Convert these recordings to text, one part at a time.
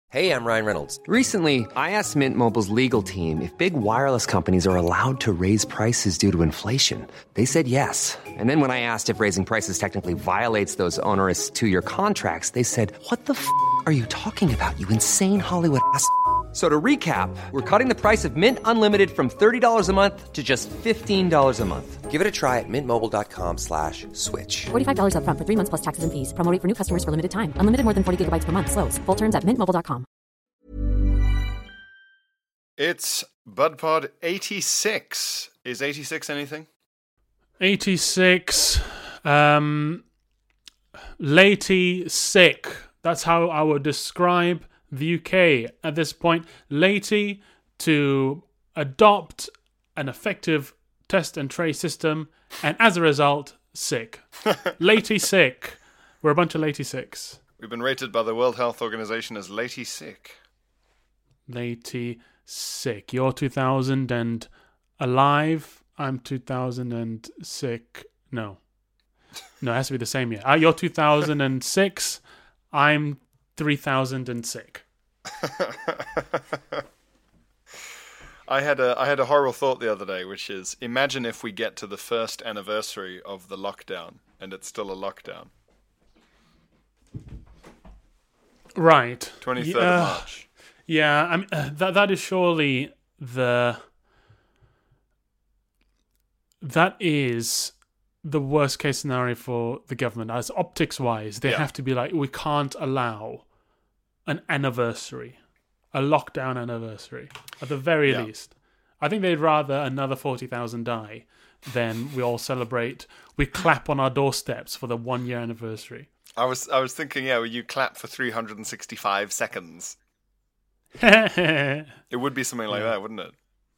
Hey, I'm Ryan Reynolds. Recently, I asked Mint Mobile's legal team if big wireless companies are allowed to raise prices due to inflation. They said yes. And then when I asked if raising prices technically violates those onerous two-year contracts, they said, "What the f*** are you talking about, you insane Hollywood ass?" So to recap, we're cutting the price of Mint Unlimited from $30 a month to just $15 a month. Give it a try at mintmobile.com/switch. $45 up front for 3 months plus taxes and fees. Promo rate for new customers for limited time. Unlimited more than 40 gigabytes per month. Slows full terms at mintmobile.com. It's BudPod 86. Is 86 anything? 86. Latey sick. That's how I would describe the UK at this point. Latey to adopt an effective test and trace system, and as a result, sick. Latey sick. We're a bunch of Latey sicks. We've been rated by the World Health Organization as Latey sick. Latey sick. You're 2000 and alive. I'm 2000 and sick. No, it has to be the same year. You're 2006. I'm 3000 and sick. I had a horrible thought the other day, which is, imagine if we get to the first anniversary of the lockdown and it's still a lockdown. Right. 23rd of March. Yeah, I mean, that is surely that is the worst case scenario for the government. As optics wise, they have to be like, we can't allow an anniversary, a lockdown anniversary, at the very least. I think they'd rather another 40,000 die than we all celebrate. We clap on our doorsteps for the 1 year anniversary. I was thinking, you clap for 365 seconds. It would be something like that, wouldn't it?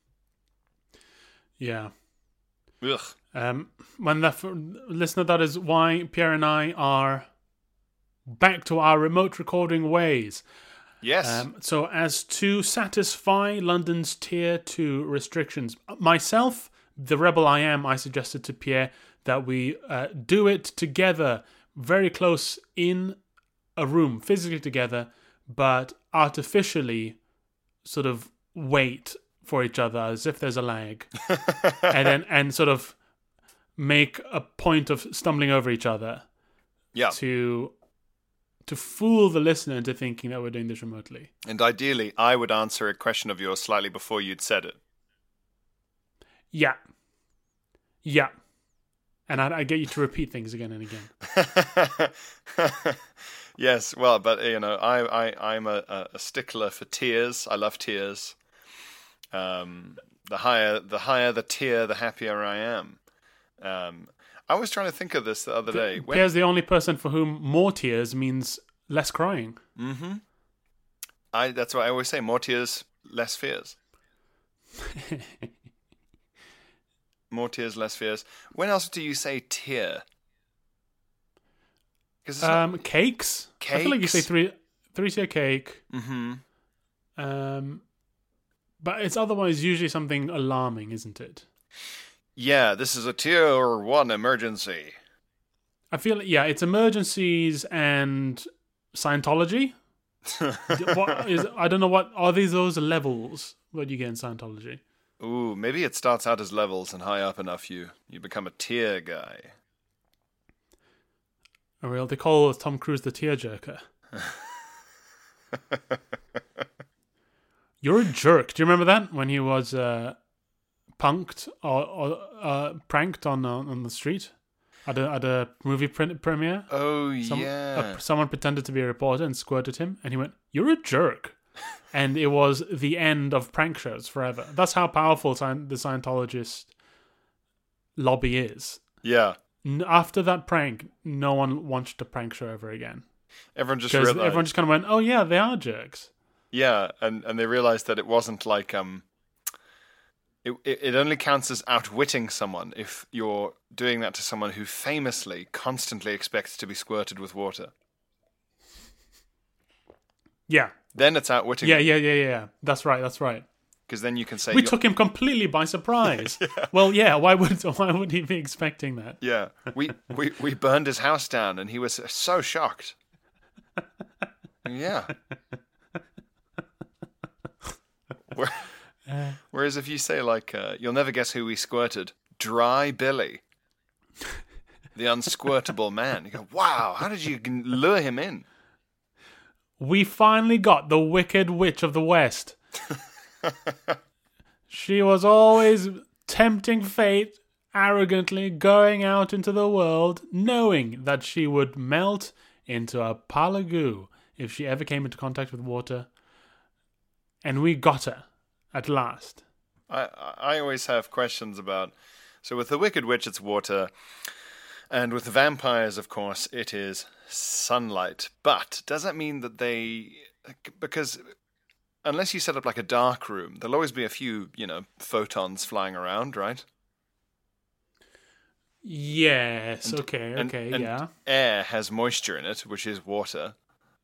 Yeah. Ugh. Listener, that is why Pierre and I are back to our remote recording ways. Yes. So as to satisfy London's Tier 2 restrictions, myself, the rebel I am, I suggested to Pierre that we do it together, very close in a room, physically together, but artificially sort of wait for each other as if there's a lag. and sort of make a point of stumbling over each other. Yeah. To fool the listener into thinking that we're doing this remotely. And ideally, I would answer a question of yours slightly before you'd said it. Yeah. And I get you to repeat things again and again. Yes, well, but I'm a stickler for tears. I love tears. The higher the tier, the happier I am. I was trying to think of this the other day. Pierre's the only person for whom more tears means less crying. Mm-hmm. That's what I always say. More tears, less fears. More tears, less fears. When else do you say tear? Cakes? Cakes? I feel like you say three-tier cake. Mm-hmm. But it's otherwise usually something alarming, isn't it? Yeah, this is a tier 1 emergency. I feel like, it's emergencies and Scientology. I don't know what are those levels that you get in Scientology. Ooh, maybe it starts out as levels, and high up enough you become a tier guy. Oh, real? They call Tom Cruise the tearjerker. You're a jerk. Do you remember that when he was punked or pranked on the street at a movie premiere? Oh, yeah. Someone pretended to be a reporter and squirted him, and he went, "You're a jerk." And it was the end of prank shows forever. That's how powerful the Scientologist lobby is. Yeah. After that prank, no one watched a prank show ever again. Everyone just realized. Everyone just kind of went, "Oh yeah, they are jerks." Yeah, and they realized that it wasn't like it only counts as outwitting someone if you're doing that to someone who famously constantly expects to be squirted with water. Yeah. Then it's outwitting. Yeah. That's right. Because then you can say we took him completely by surprise. Yeah. Well, yeah. Why would he be expecting that? Yeah, we burned his house down, and he was so shocked. Yeah. Whereas if you say, like, you'll never guess who we squirted, Dry Billy, the unsquirtable man. You go, wow, how did you lure him in? We finally got the Wicked Witch of the West. She was always tempting fate, arrogantly going out into the world, knowing that she would melt into a pile of goo if she ever came into contact with water. And we got her, at last. I always have questions about... So with the Wicked Witch, it's water. And with the vampires, of course, it is sunlight. But does that mean that they... Because unless you set up like a dark room, there'll always be a few, photons flying around, right? Yes, And yeah. Air has moisture in it, which is water.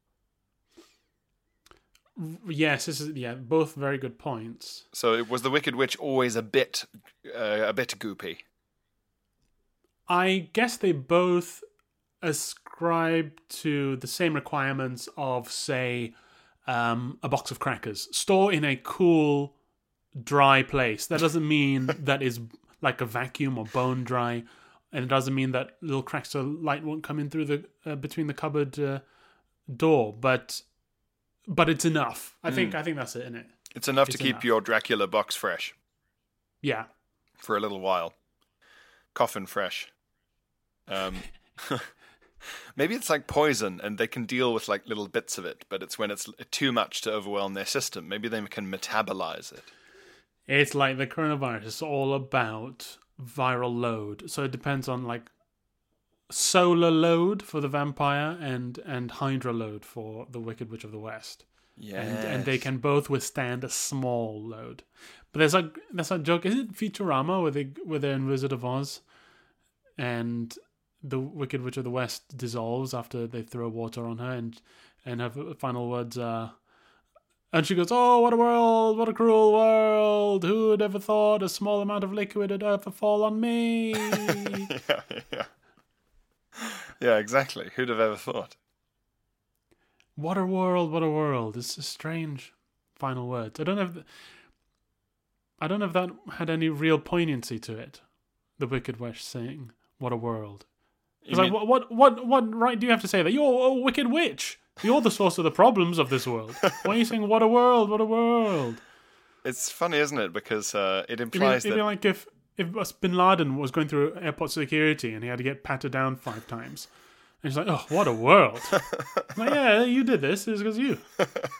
Yes, both very good points. So was the Wicked Witch always a bit goopy? I guess they both ascribe to the same requirements of, say, a box of crackers. Store in a cool, dry place. That doesn't mean that is like a vacuum or bone dry, and it doesn't mean that little cracks of light won't come in through the between the cupboard door. But it's enough. I think that's it, isn't it? It's enough to keep your Dracula box fresh. Yeah. For a little while. Coffin fresh. Maybe it's like poison and they can deal with like little bits of it, but it's when it's too much to overwhelm their system. Maybe they can metabolize it. It's like the coronavirus. It's all about viral load. So it depends on like solar load for the vampire and hydra load for the Wicked Witch of the West. Yeah, and they can both withstand a small load. But there's that joke. Is it Futurama where they're in Wizard of Oz, and the Wicked Witch of the West dissolves after they throw water on her, and her final words are, and she goes, "Oh, what a world! What a cruel world! Who would ever thought a small amount of liquid would ever fall on me?" Yeah, exactly. Who'd have ever thought? What a world! What a world! It's a strange final words. I don't know if that had any real poignancy to it. The Wicked Witch saying, "What a world!" It's like, what right do you have to say that? You're a wicked witch. You're the source of the problems of this world. Why are you saying, "What a world! What a world"? It's funny, isn't it? Because it implies it'd be like if Bin Laden was going through airport security and he had to get patted down 5 times. And he's like, "Oh, what a world." I'm like, yeah, you did this. It's because of you.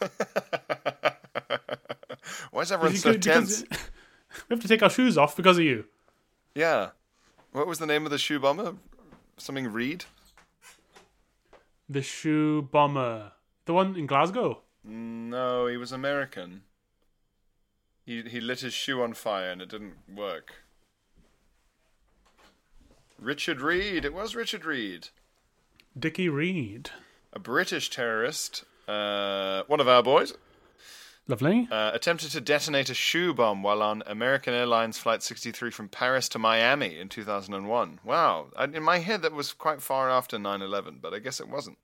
Why is everyone so tense? We have to take our shoes off because of you. Yeah. What was the name of the shoe bomber? Something Reed? The shoe bomber. The one in Glasgow? No, he was American. He lit his shoe on fire and it didn't work. Richard Reed. It was Richard Reed. Dickie Reed. A British terrorist, one of our boys, Lovely. attempted to detonate a shoe bomb while on American Airlines Flight 63 from Paris to Miami in 2001. Wow. In my head, that was quite far after 9/11, but I guess it wasn't.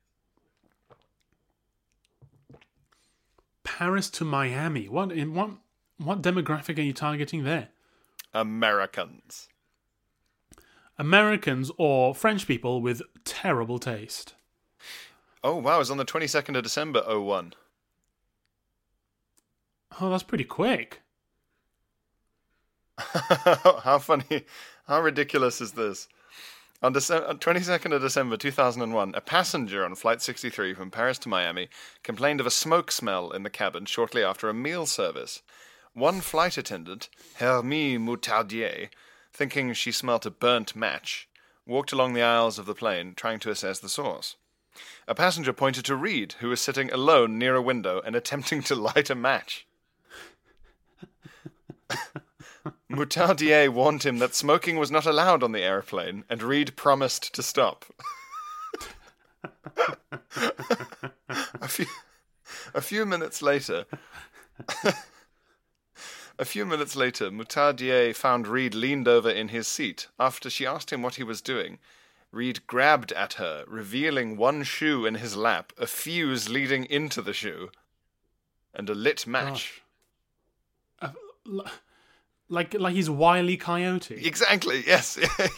Paris to Miami. What demographic are you targeting there? Americans. Americans or French people with terrible taste. Oh, wow. It was on the 22nd of December, 01. Oh, that's pretty quick. How funny. How ridiculous is this? On 22nd of December 2001, a passenger on Flight 63 from Paris to Miami complained of a smoke smell in the cabin shortly after a meal service. One flight attendant, Hermie Moutardier, thinking she smelt a burnt match, walked along the aisles of the plane trying to assess the source. A passenger pointed to Reed, who was sitting alone near a window and attempting to light a match. Moutardier warned him that smoking was not allowed on the airplane, and Reed promised to stop. A few minutes later, Moutardier found Reed leaned over in his seat. After she asked him what he was doing, Reed grabbed at her, revealing one shoe in his lap, a fuse leading into the shoe, and a lit match. like he's Wile E. Coyote. Exactly. Yes.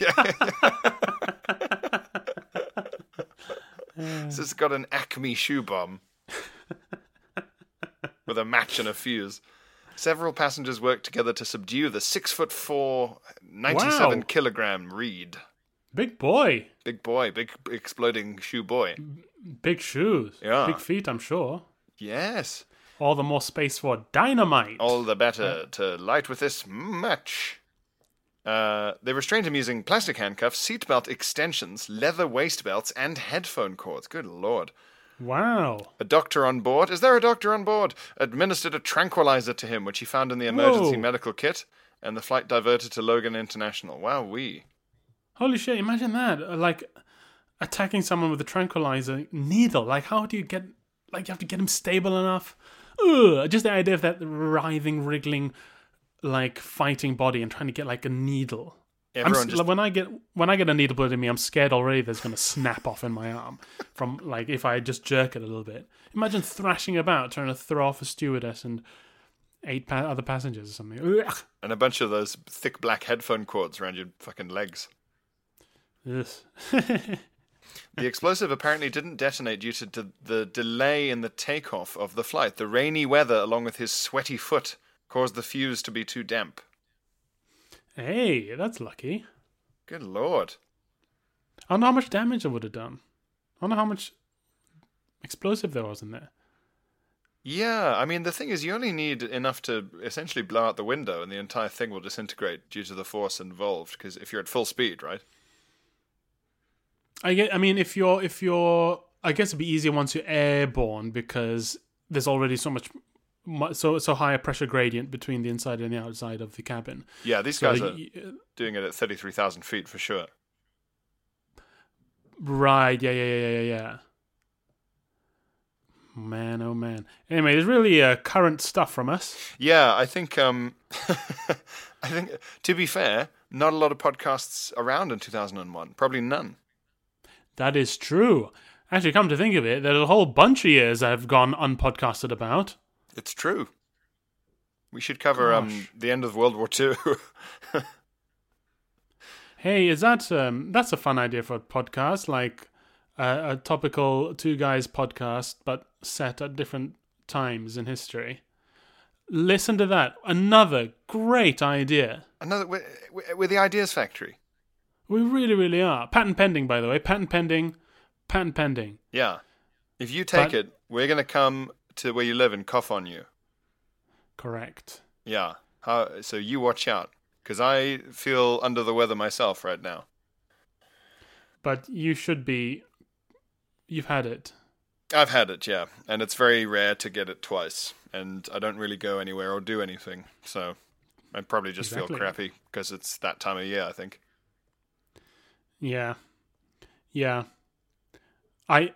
So it's got an Acme shoe bomb with a match and a fuse. Several passengers worked together to subdue the 6'4", 97 kilogram Reed. Big boy. Big boy, big exploding shoe boy. Big shoes. Yeah. Big feet, I'm sure. Yes. All the more space for dynamite. All the better to light with this match. They restrained him using plastic handcuffs, seatbelt extensions, leather waist belts, and headphone cords. Good Lord. Wow. A doctor on board, is there a doctor on board? Administered a tranquilizer to him, which he found in the emergency medical kit, and the flight diverted to Logan International. Wowee. Holy shit, imagine that. Like, attacking someone with a tranquilizer needle. Like, how do you get... Like, you have to get him stable enough. Ugh, just the idea of that writhing, wriggling, like, fighting body and trying to get, like, a needle. When I get a needle put in me, I'm scared already that it's going to snap off in my arm from, like, if I just jerk it a little bit. Imagine thrashing about trying to throw off a stewardess and 8 other passengers or something. Ugh. And a bunch of those thick black headphone cords around your fucking legs. Yes. The explosive apparently didn't detonate due to the delay in the takeoff of the flight. The rainy weather, along with his sweaty foot, caused the fuse to be too damp. Hey, that's lucky. Good Lord. I don't know how much damage it would have done. I don't know how much explosive there was in there. Yeah, I mean, the thing is, you only need enough to essentially blow out the window and the entire thing will disintegrate due to the force involved, because if you're at full speed, right? I mean, if you're, I guess it'd be easier once you're airborne because there's already so high a pressure gradient between the inside and the outside of the cabin. Yeah, these guys are doing it at 33,000 feet for sure. Right, yeah. Man, oh man. Anyway, there's really current stuff from us. Yeah, I think, I think, to be fair, not a lot of podcasts around in 2001. Probably none. That is true. Actually, come to think of it, there's a whole bunch of years I've gone unpodcasted about. It's true. We should cover the end of World War II. Hey, is that that's a fun idea for a podcast, like a topical two guys podcast, but set at different times in history. Listen to that. Another great idea. We're the Ideas Factory. We really, really are. Patent pending, by the way. Patent pending. Yeah. If you take it, we're going to come to where you live and cough on you. Correct. Yeah. So you watch out, because I feel under the weather myself right now. But you should be... You've had it. I've had it, yeah. And it's very rare to get it twice. And I don't really go anywhere or do anything. So I probably just feel crappy because it's that time of year, I think. Yeah. I'm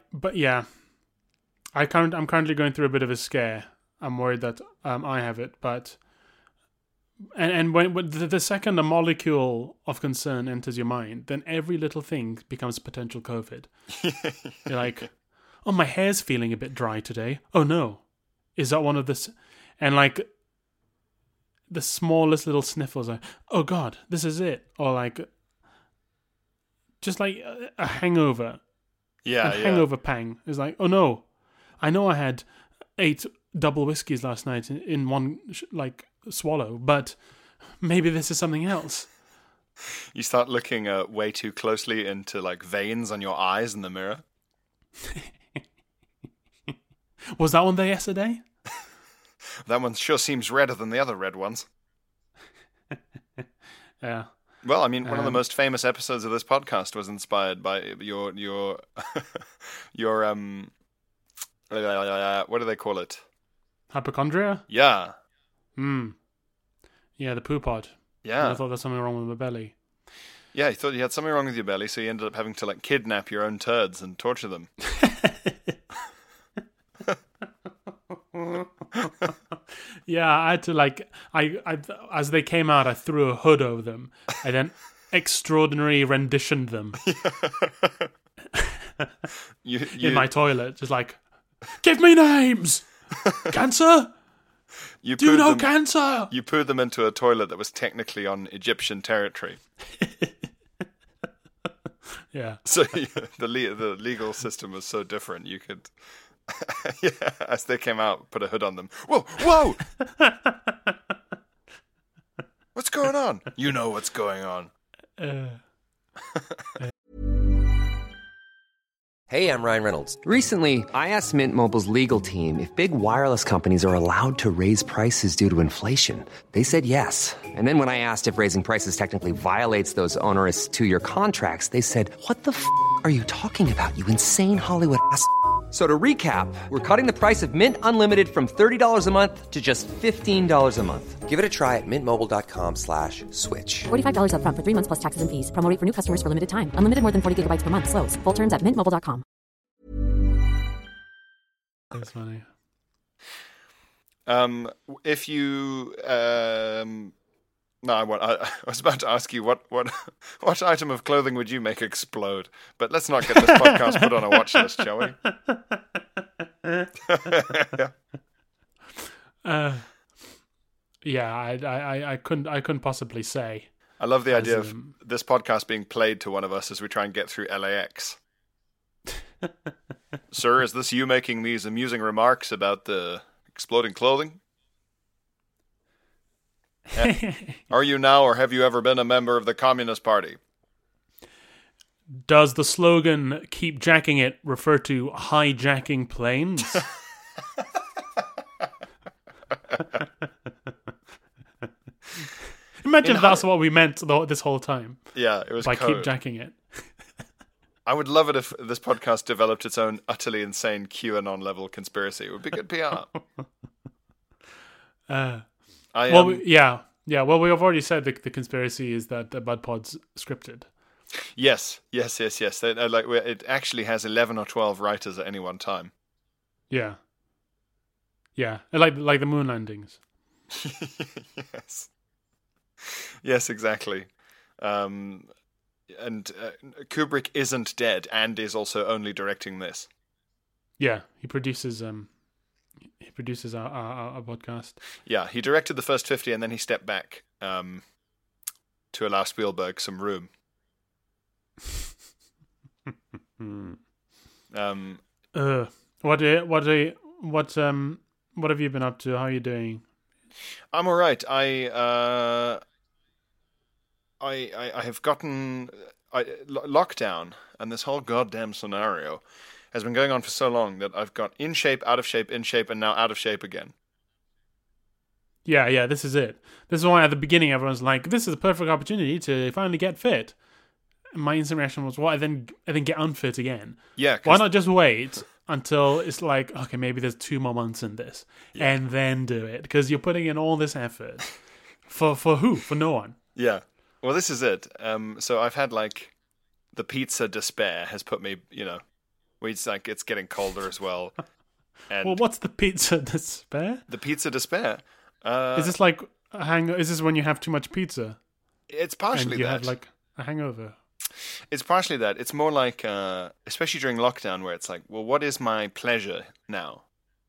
currently going through a bit of a scare. I'm worried that I have it, but and when the second a molecule of concern enters your mind, then every little thing becomes potential COVID. You're like, oh, my hair's feeling a bit dry today. Oh no, is that one of this? And like the smallest little sniffles, like, oh God, this is it, or like. Just like a hangover. Yeah, hangover pang. It's like, oh no, I know I had 8 double whiskeys last night in one swallow, but maybe this is something else. You start looking way too closely into like veins on your eyes in the mirror. Was that one there yesterday? That one sure seems redder than the other red ones. Yeah. Well, I mean, one of the most famous episodes of this podcast was inspired by your what do they call it? Hypochondria? Yeah. Yeah, the poo pod. Yeah. And I thought there was something wrong with my belly. Yeah, you thought you had something wrong with your belly, so you ended up having to like kidnap your own turds and torture them. Yeah, I had to I as they came out, I threw a hood over them. I then extraordinary renditioned them you in my toilet, just like, give me names, cancer, You Do pooed no them, cancer! You pooed them into a toilet that was technically on Egyptian territory. Yeah. So the legal system was so different. You could, yeah, as they came out, put a hood on them. Whoa! What's going on? You know what's going on. Hey, I'm Ryan Reynolds. Recently, I asked Mint Mobile's legal team if big wireless companies are allowed to raise prices due to inflation. They said yes. And then when I asked if raising prices technically violates those onerous 2-year contracts, they said, "What the f*** are you talking about, you insane Hollywood ass?" So to recap, we're cutting the price of Mint Unlimited from $30 a month to just $15 a month. Give it a try at mintmobile.com/switch. $45 upfront for 3 months plus taxes and fees. Promo rate for new customers for limited time. Unlimited more than 40 gigabytes per month. Slows full terms at mintmobile.com. That's funny. If you, no, I was about to ask you what item of clothing would you make explode? But let's not get this podcast put on a watch list, shall we? Yeah, I couldn't possibly say. I love the idea of this podcast being played to one of us as we try and get through LAX. Sir, is this you making these amusing remarks about the exploding clothing? Are you now or have you ever been a member of the Communist Party? Does the slogan "Keep jacking it" refer to hijacking planes? Imagine if that's what we meant this whole time. Yeah, it was by code. keep jacking it. I would love it if this podcast developed its own utterly insane QAnon level conspiracy. It would be good PR. Well, yeah. Well, we've already said the conspiracy is that the Bud Pod's scripted. Yes. It actually has 11 or 12 writers at any one time. Yeah, like the moon landings. Yes, exactly. And Kubrick isn't dead and is also only directing this. Yeah, he produces our podcast. Yeah, he directed the first 50 and then he stepped back to allow Spielberg some room. What have you been up to? How are you doing? I'm all right. I have gotten lockdown, and this whole goddamn scenario has been going on for so long that I've got in shape, out of shape, in shape, and now out of shape again. Yeah, this is it. This is why at the beginning everyone's like, "This is a perfect opportunity to finally get fit." And my instant reaction was, "Well, I then get unfit again." Yeah, why not just wait until it's like, okay, maybe there's 2 more months in this, and then do it, because you're putting in all this effort for who? For no one. Yeah. Well, this is it. So I've had the pizza despair has put me, it's getting colder as well. And well, what's the pizza despair? The pizza despair. Is this like is this when you have too much pizza? It's partially and you that. have a hangover. It's partially that. It's more like, especially during lockdown, where it's like, well, what is my pleasure now?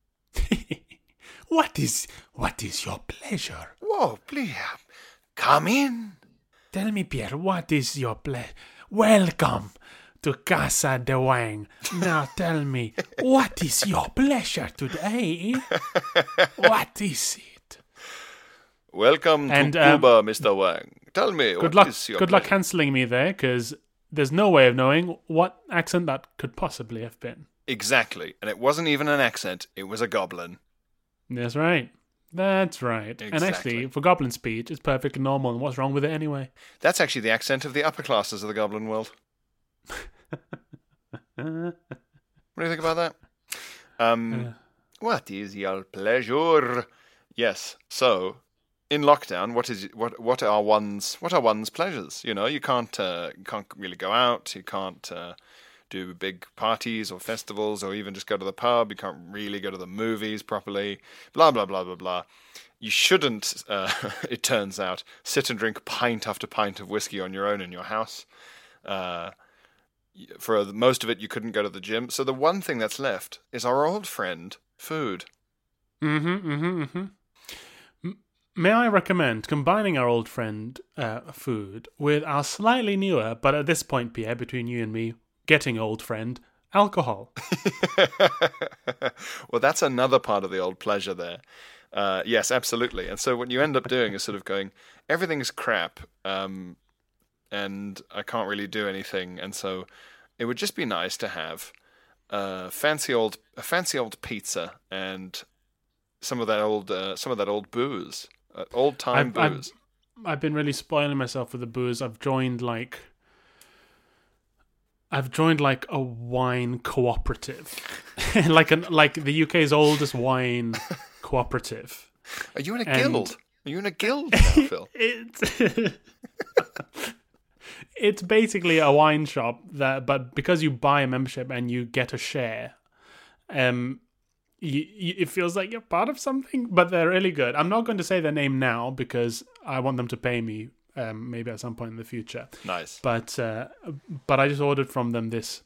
What is your pleasure? Whoa, please, come in. Tell me, Pierre, what is your pleasure? Welcome to Casa de Wang. Now tell me, what is your pleasure today? What is it? Welcome to Cuba, Mr. Wang. Tell me, good luck cancelling me there, because there's no way of knowing what accent that could possibly have been. Exactly. And it wasn't even an accent, it was a goblin. That's right. Exactly. And actually, for goblin speech, it's perfectly normal, and what's wrong with it anyway? That's actually the accent of the upper classes of the goblin world. What do you think about that? What is your pleasure? Yes, so in lockdown, what are one's pleasures? You can't really go out. You can't do big parties or festivals, or even just go to the pub. You can't really go to the movies properly. Blah blah blah blah blah. You shouldn't. It turns out, sit and drink pint after pint of whiskey on your own in your house. For most of it, you couldn't go to the gym. So the one thing that's left is our old friend, food. may I recommend combining our old friend food with our slightly newer, but at this point, Pierre, between you and me, getting old friend, alcohol. Well, that's another part of the old pleasure there. Yes, absolutely. And so what you end up doing is sort of going, everything's crap, and I can't really do anything. And so it would just be nice to have a fancy old pizza and some of that old booze, old time booze. I've been really spoiling myself with the booze. I've joined like a wine cooperative, like the UK's oldest wine cooperative. Are you in a guild? Are you in a guild now, Phil? It's basically a wine shop but because you buy a membership and you get a share, it feels like you're part of something. But they're really good. I'm not going to say their name now because I want them to pay me maybe at some point in the future. Nice. But I just ordered from them this.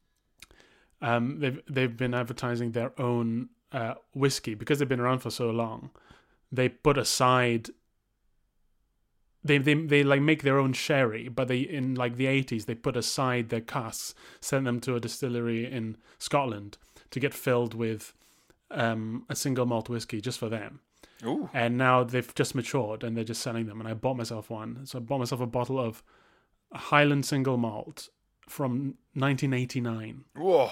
They've been advertising their own whiskey because they've been around for so long. They put aside. They like make their own sherry, but in like the 80s they put aside their casks, sent them to a distillery in Scotland to get filled with a single malt whiskey just for them. Ooh. And now they've just matured and they're just selling them. And I bought myself one. So I bought myself a bottle of Highland single malt from 1989. Whoa.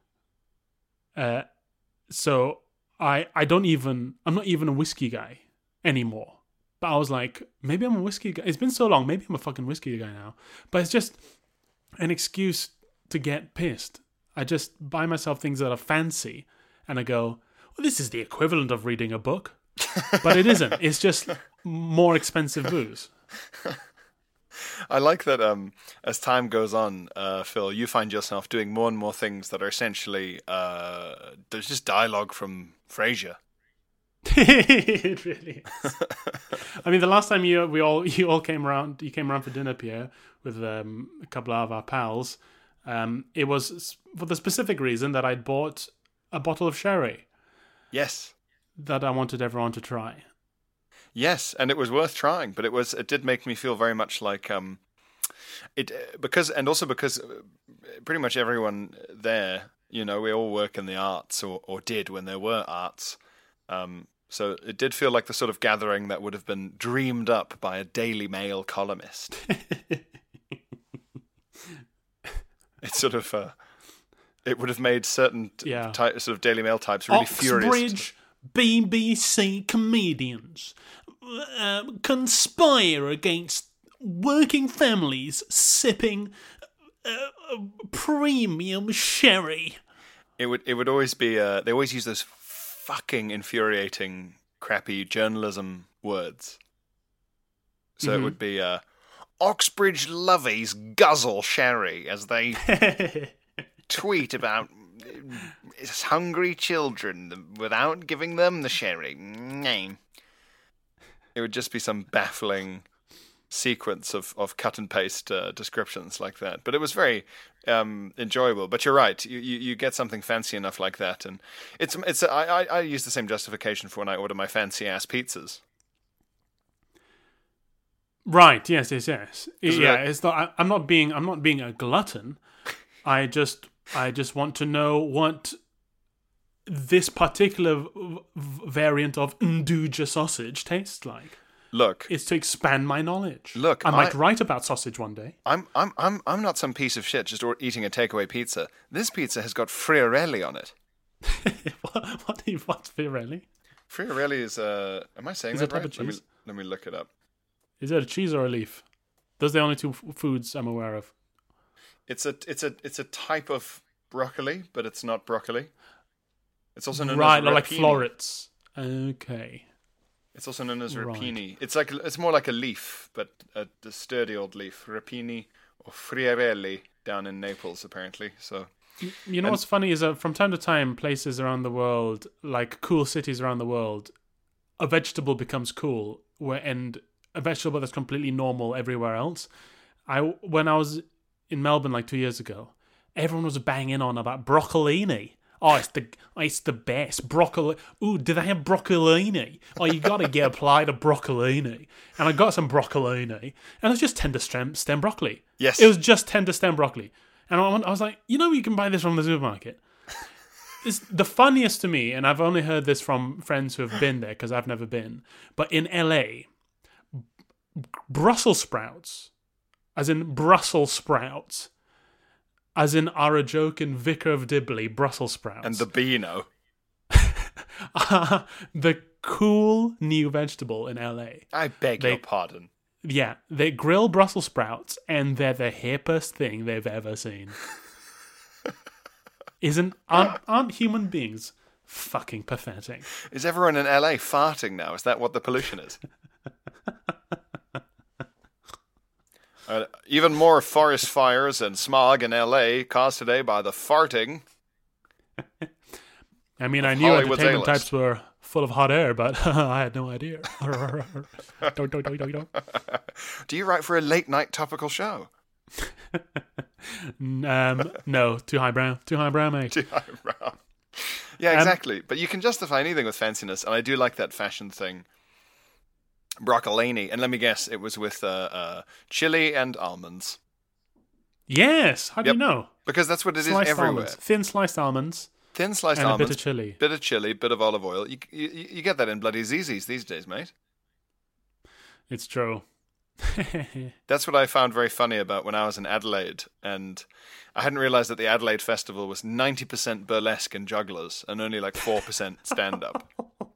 So I'm not even a whiskey guy anymore. But I was like, maybe I'm a whiskey guy. It's been so long. Maybe I'm a fucking whiskey guy now. But it's just an excuse to get pissed. I just buy myself things that are fancy. And I go, well, this is the equivalent of reading a book. But it isn't. It's just more expensive booze. I like that as time goes on, Phil, you find yourself doing more and more things that are essentially there's just dialogue from Frasier. It really is. I mean, the last time you all came around for dinner, Pierre, with a couple of our pals. It was for the specific reason that I'd bought a bottle of sherry. Yes. That I wanted everyone to try. Yes, and it was worth trying, but it did make me feel very much like because pretty much everyone there, we all work in the arts or did when there were arts. So it did feel like the sort of gathering that would have been dreamed up by a Daily Mail columnist. It's sort of it would have made certain sort of Daily Mail types really furious. Oxbridge BBC comedians conspire against working families sipping premium sherry. It would always be they always use those fucking infuriating crappy journalism words. So it would be Oxbridge lovies guzzle sherry as they tweet about hungry children without giving them the sherry. It would just be some baffling sequence of cut and paste descriptions like that. But it was very enjoyable. But you're right. You get something fancy enough like that, and I use the same justification for when I order my fancy ass pizzas. Right. Yes. It's not. I'm not being a glutton. I just want to know what this particular variant of Nduja sausage tastes like. Look, it's to expand my knowledge. Look, I might write about sausage one day. I'm not some piece of shit just eating a takeaway pizza. This pizza has got friarelli on it. What's friarelli? Friarelli is am I saying that right? Let me look it up. Is it a cheese or a leaf? Those are the only two foods I'm aware of. It's a type of broccoli, but it's not broccoli. It's also known as rapini. Like florets. Okay. It's also known as rapini. It's more like a leaf, but a sturdy old leaf. Rapini or friarelli down in Naples, apparently. So, what's funny is that from time to time, places around the world, like cool cities around the world, a vegetable becomes cool, and a vegetable that's completely normal everywhere else. When I was in Melbourne like 2 years ago, everyone was banging on about broccolini. Oh, it's the best. Broccoli. Ooh, do they have broccolini? Oh, you got to get a plate of broccolini. And I got some broccolini, and it was just tender stem broccoli. Yes. It was just tender stem broccoli. And I was like, you can buy this from the supermarket. It's the funniest to me, and I've only heard this from friends who have been there because I've never been. But in LA, Brussels sprouts, as in Brussels sprouts, as in our joke in Vicar of Dibley, Brussels sprouts. And the Beano. The cool new vegetable in LA. I beg your pardon. Yeah, they grill Brussels sprouts, and they're the hippest thing they've ever seen. Aren't human beings fucking pathetic? Is everyone in LA farting now? Is that what the pollution is? Even more forest fires and smog in LA caused today by the farting. I mean, I knew Hollywood's entertainment A-list. types were full of hot air, but I had no idea. Do you write for a late night topical show? No, too highbrow, mate. Too highbrow. Yeah, exactly. But you can justify anything with fanciness, and I do like that fashion thing. Broccolini, and let me guess, it was with chili and almonds. Yes, how do you know? Because that's what it Sliced is everywhere. almonds, thin sliced almonds, Thin sliced and almonds, a bit of chili. bit of chili, bit of olive oil. You get that in bloody Zizzi's these days, mate. It's true. That's what I found very funny about when I was in Adelaide, and I hadn't realised that the Adelaide Festival was 90% burlesque and jugglers, and only like 4% stand-up.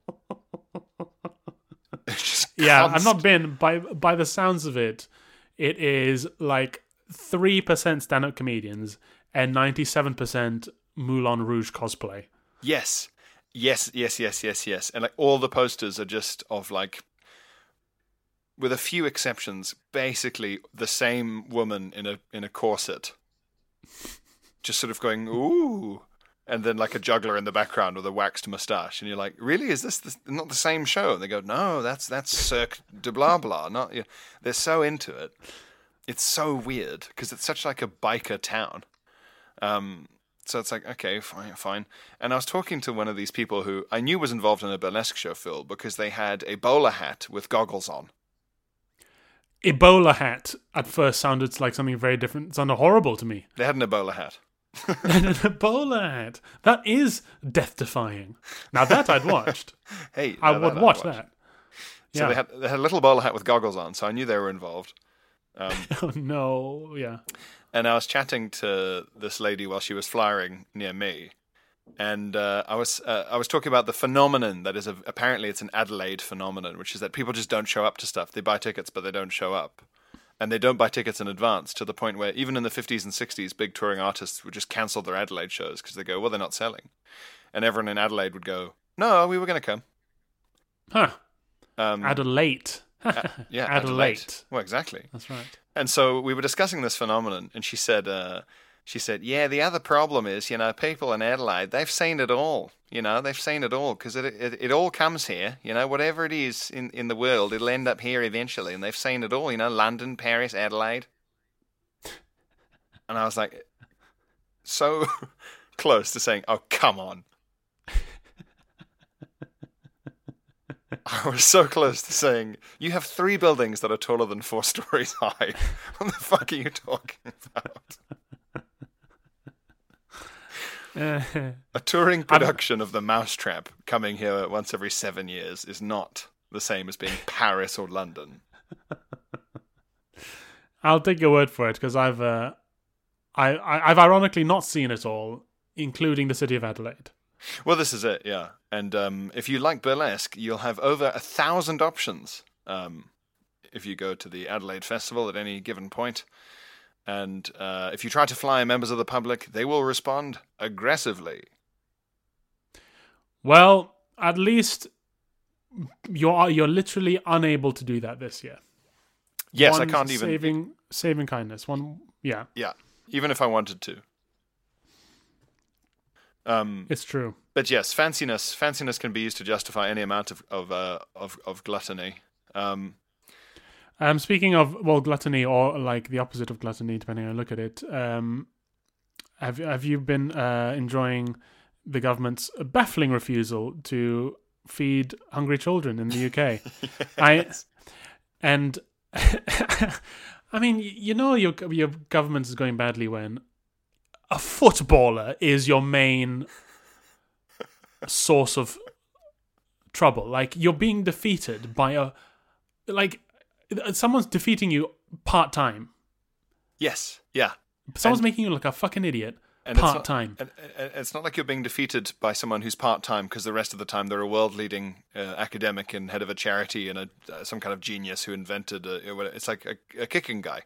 Yeah, I've not been. By the sounds of it, it is like 3% stand-up comedians and 97% Moulin Rouge cosplay. Yes. And like all the posters are just of like, with a few exceptions, basically the same woman in a corset, just sort of going ooh, and then like a juggler in the background with a waxed moustache, and you're like, really? Is this not the same show? And they go, no, that's Cirque de blah blah. Not they're so into it. It's so weird because it's such like a biker town. So it's like, okay, fine. And I was talking to one of these people who I knew was involved in a burlesque show, Phil, because they had a bowler hat with goggles on. Ebola hat at first sounded like something very different. It sounded horrible to me. They had an Ebola hat. An Ebola hat. That is death-defying. Now that I'd watched. Hey, I would watch that. So Yeah. they had a little bowler hat with goggles on, so I knew they were involved. Oh no, yeah. And I was chatting to this lady while she was flyering near me, and I was talking about the phenomenon that is apparently it's an Adelaide phenomenon, which is that people just don't show up to stuff. They buy tickets, but they don't show up, and they don't buy tickets in advance, to the point where even in the 50s and 60s, big touring artists would just cancel their Adelaide shows because they go, well, they're not selling, and everyone in Adelaide would go, no, we were going to come. Huh. Adelaide. Yeah, Adelaide. Well, exactly. That's right. And so we were discussing this phenomenon, and she said, yeah, the other problem is, people in Adelaide, they've seen it all. They've seen it all because it all comes here. Whatever it is in the world, it'll end up here eventually, and they've seen it all. London, Paris, Adelaide. And I was like, so close to saying, oh, come on. I was so close to saying, you have 3 buildings that are taller than 4 stories high. What the fuck are you talking about? A touring production of The Mousetrap coming here once every 7 years is not the same as being Paris or London. I'll take your word for it, because I've ironically not seen it all, including the city of Adelaide. Well, this is it, yeah. And if you like burlesque, you'll have over 1,000 options if you go to the Adelaide Festival at any given point. And if you try to fly members of the public, they will respond aggressively. Well, at least you're literally unable to do that this year. Yes, One I can't even... saving kindness. Yeah. Yeah, even if I wanted to. It's true. But yes, fanciness can be used to justify any amount of gluttony. Speaking of gluttony, or like the opposite of gluttony, depending on how you look at it. Have you been enjoying the government's baffling refusal to feed hungry children in the UK. I mean, you know your government is going badly when a footballer is your main source of trouble. Like, you're being defeated by someone's defeating you part-time. Yes, yeah. Someone's making you look a fucking idiot and part-time. It's not like you're being defeated by someone who's part-time because the rest of the time they're a world-leading academic and head of a charity and some kind of genius who invented it's like a kicking guy.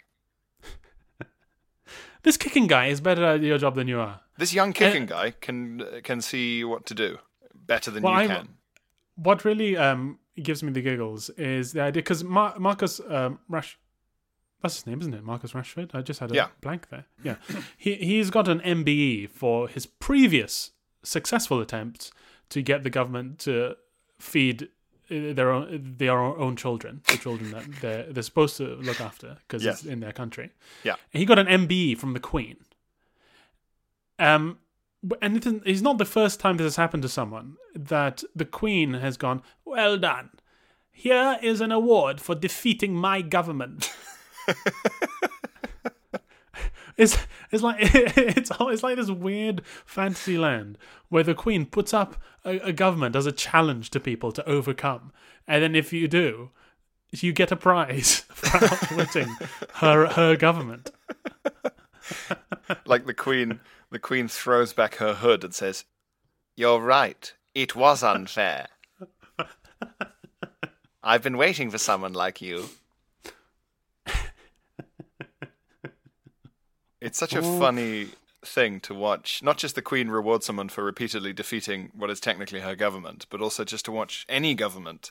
This kicking guy is better at your job than you are. This young kicking guy can see what to do better than you can. What really gives me the giggles is the idea, because Marcus Rash, that's his name, isn't it? Marcus Rashford. I just had a blank there. Yeah, he's got an MBE for his previous successful attempts to get the government to feed their own children, the children that they're supposed to look after because it's in their country. Yeah, and he got an MBE from the Queen. And it's not the first time this has happened to someone that the Queen has gone, well done. Here is an award for defeating my government. It's like this weird fantasy land where the Queen puts up a government as a challenge to people to overcome, and then if you do, you get a prize for outwitting her government. Like the Queen throws back her hood and says, "You're right. It was unfair. I've been waiting for someone like you." It's such a funny thing to watch. Not just the Queen reward someone for repeatedly defeating what is technically her government, but also just to watch any government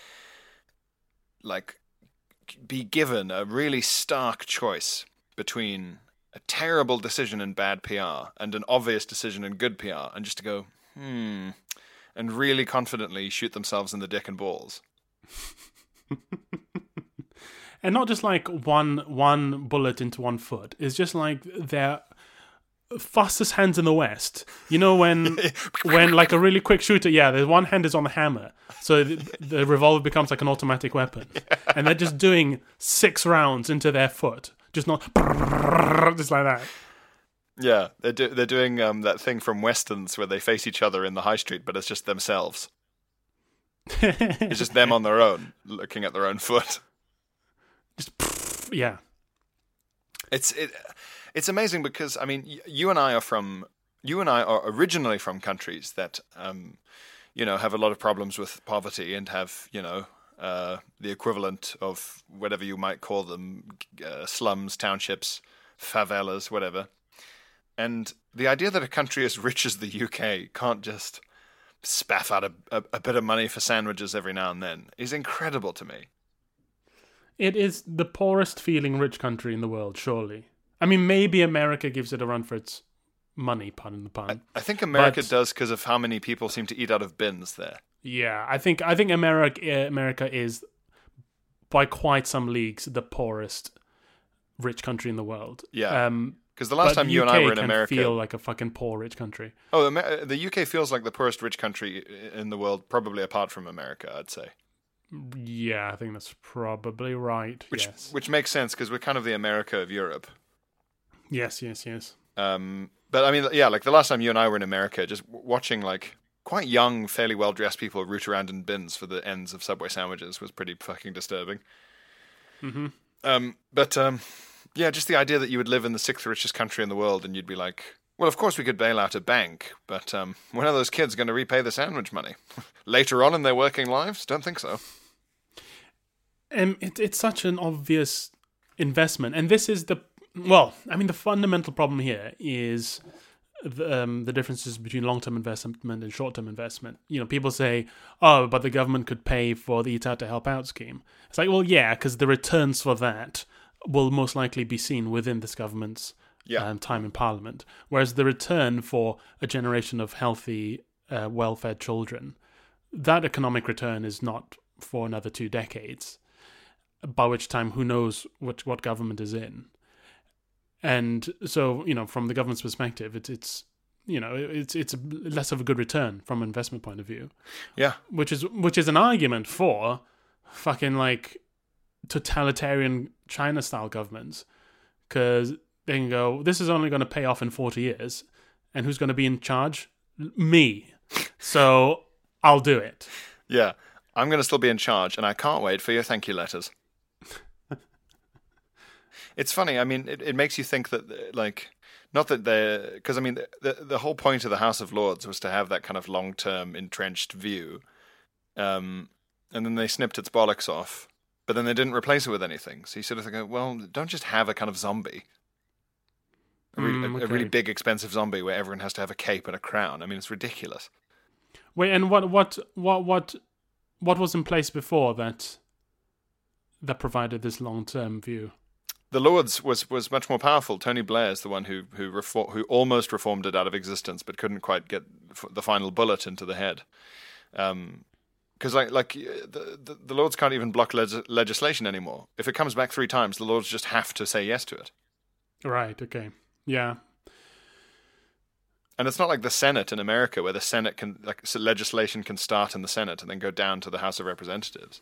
like be given a really stark choice between a terrible decision in bad PR and an obvious decision in good PR, and just to go, and really confidently shoot themselves in the dick and balls. And not just like one bullet into one foot. It's just like their fastest hands in the West. You know when like a really quick shooter, the one hand is on the hammer, so the revolver becomes like an automatic weapon, and they're just doing 6 rounds into their foot, just not just like that. Yeah, they're doing that thing from westerns where they face each other in the high street, but it's just themselves. It's just them on their own, looking at their own foot. Just yeah. It's amazing because I mean you and I are originally from countries that have a lot of problems with poverty and have the equivalent of whatever you might call them, slums, townships, favelas, whatever. And the idea that a country as rich as the UK can't just spaff out a bit of money for sandwiches every now and then is incredible to me. It is the poorest feeling rich country in the world, surely. I mean, maybe America gives it a run for its money, pardon the pun. I think America does because of how many people seem to eat out of bins there. Yeah, I think America is, by quite some leagues, the poorest rich country in the world. Yeah, because the last time you and I were in America, feel like a fucking poor rich country. Oh, the UK feels like the poorest rich country in the world, probably apart from America, I'd say. Yeah, I think that's probably right. Which makes sense because we're kind of the America of Europe. Yes. But I mean, like the last time you and I were in America, just watching like quite young, fairly well-dressed people root around in bins for the ends of Subway sandwiches was pretty fucking disturbing. Mm-hmm. Just the idea that you would live in the 6th richest country in the world and you'd be like, well, of course we could bail out a bank, but when are those kids going to repay the sandwich money? Later on in their working lives? Don't think so. It's such an obvious investment, and this is the fundamental problem here is the differences between long-term investment and short-term investment. People say, oh, but the government could pay for the Eat Out to Help Out scheme. It's like, well, yeah, because the returns for that will most likely be seen within this government's time in Parliament, whereas the return for a generation of healthy, well-fed children, that economic return is not for another 2 decades, by which time who knows what government is in. And so, from the government's perspective, it's it's less of a good return from an investment point of view. Yeah. Which is an argument for fucking like totalitarian China style governments, because they can go, this is only going to pay off in 40 years, and who's going to be in charge? Me. So I'll do it. Yeah. I'm going to still be in charge, and I can't wait for your thank you letters. It's funny. I mean, it makes you think that, like, not that because I mean, the whole point of the House of Lords was to have that kind of long-term entrenched view, and then they snipped its bollocks off, but then they didn't replace it with anything. So you sort of think, well, don't just have a kind of zombie, a really big, expensive zombie where everyone has to have a cape and a crown. I mean, it's ridiculous. Wait, and what was in place before that provided this long-term view? The Lords was much more powerful. Tony Blair is the one who almost reformed it out of existence, but couldn't quite get the final bullet into the head. Because the Lords can't even block legislation anymore. If it comes back 3 times, the Lords just have to say yes to it. Right. Okay. Yeah. And it's not like the Senate in America, where the Senate legislation can start in the Senate and then go down to the House of Representatives,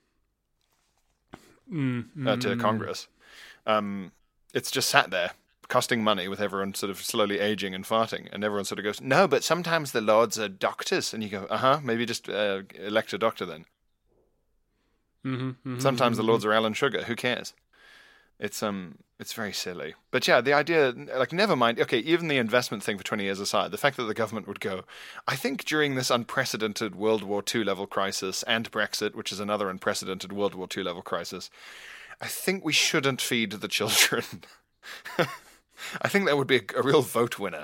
to Congress. It's just sat there, costing money, with everyone sort of slowly aging and farting, and everyone sort of goes, no, but sometimes the Lords are doctors, and you go, maybe just elect a doctor then. Sometimes the Lords are Alan Sugar. Who cares? It's very silly. But yeah, the idea, like, never mind. Okay, even the investment thing for 20 years aside, the fact that the government would go, I think during this unprecedented World War II level crisis and Brexit, which is another unprecedented World War II level crisis, I think we shouldn't feed the children. I think that would be a real vote winner.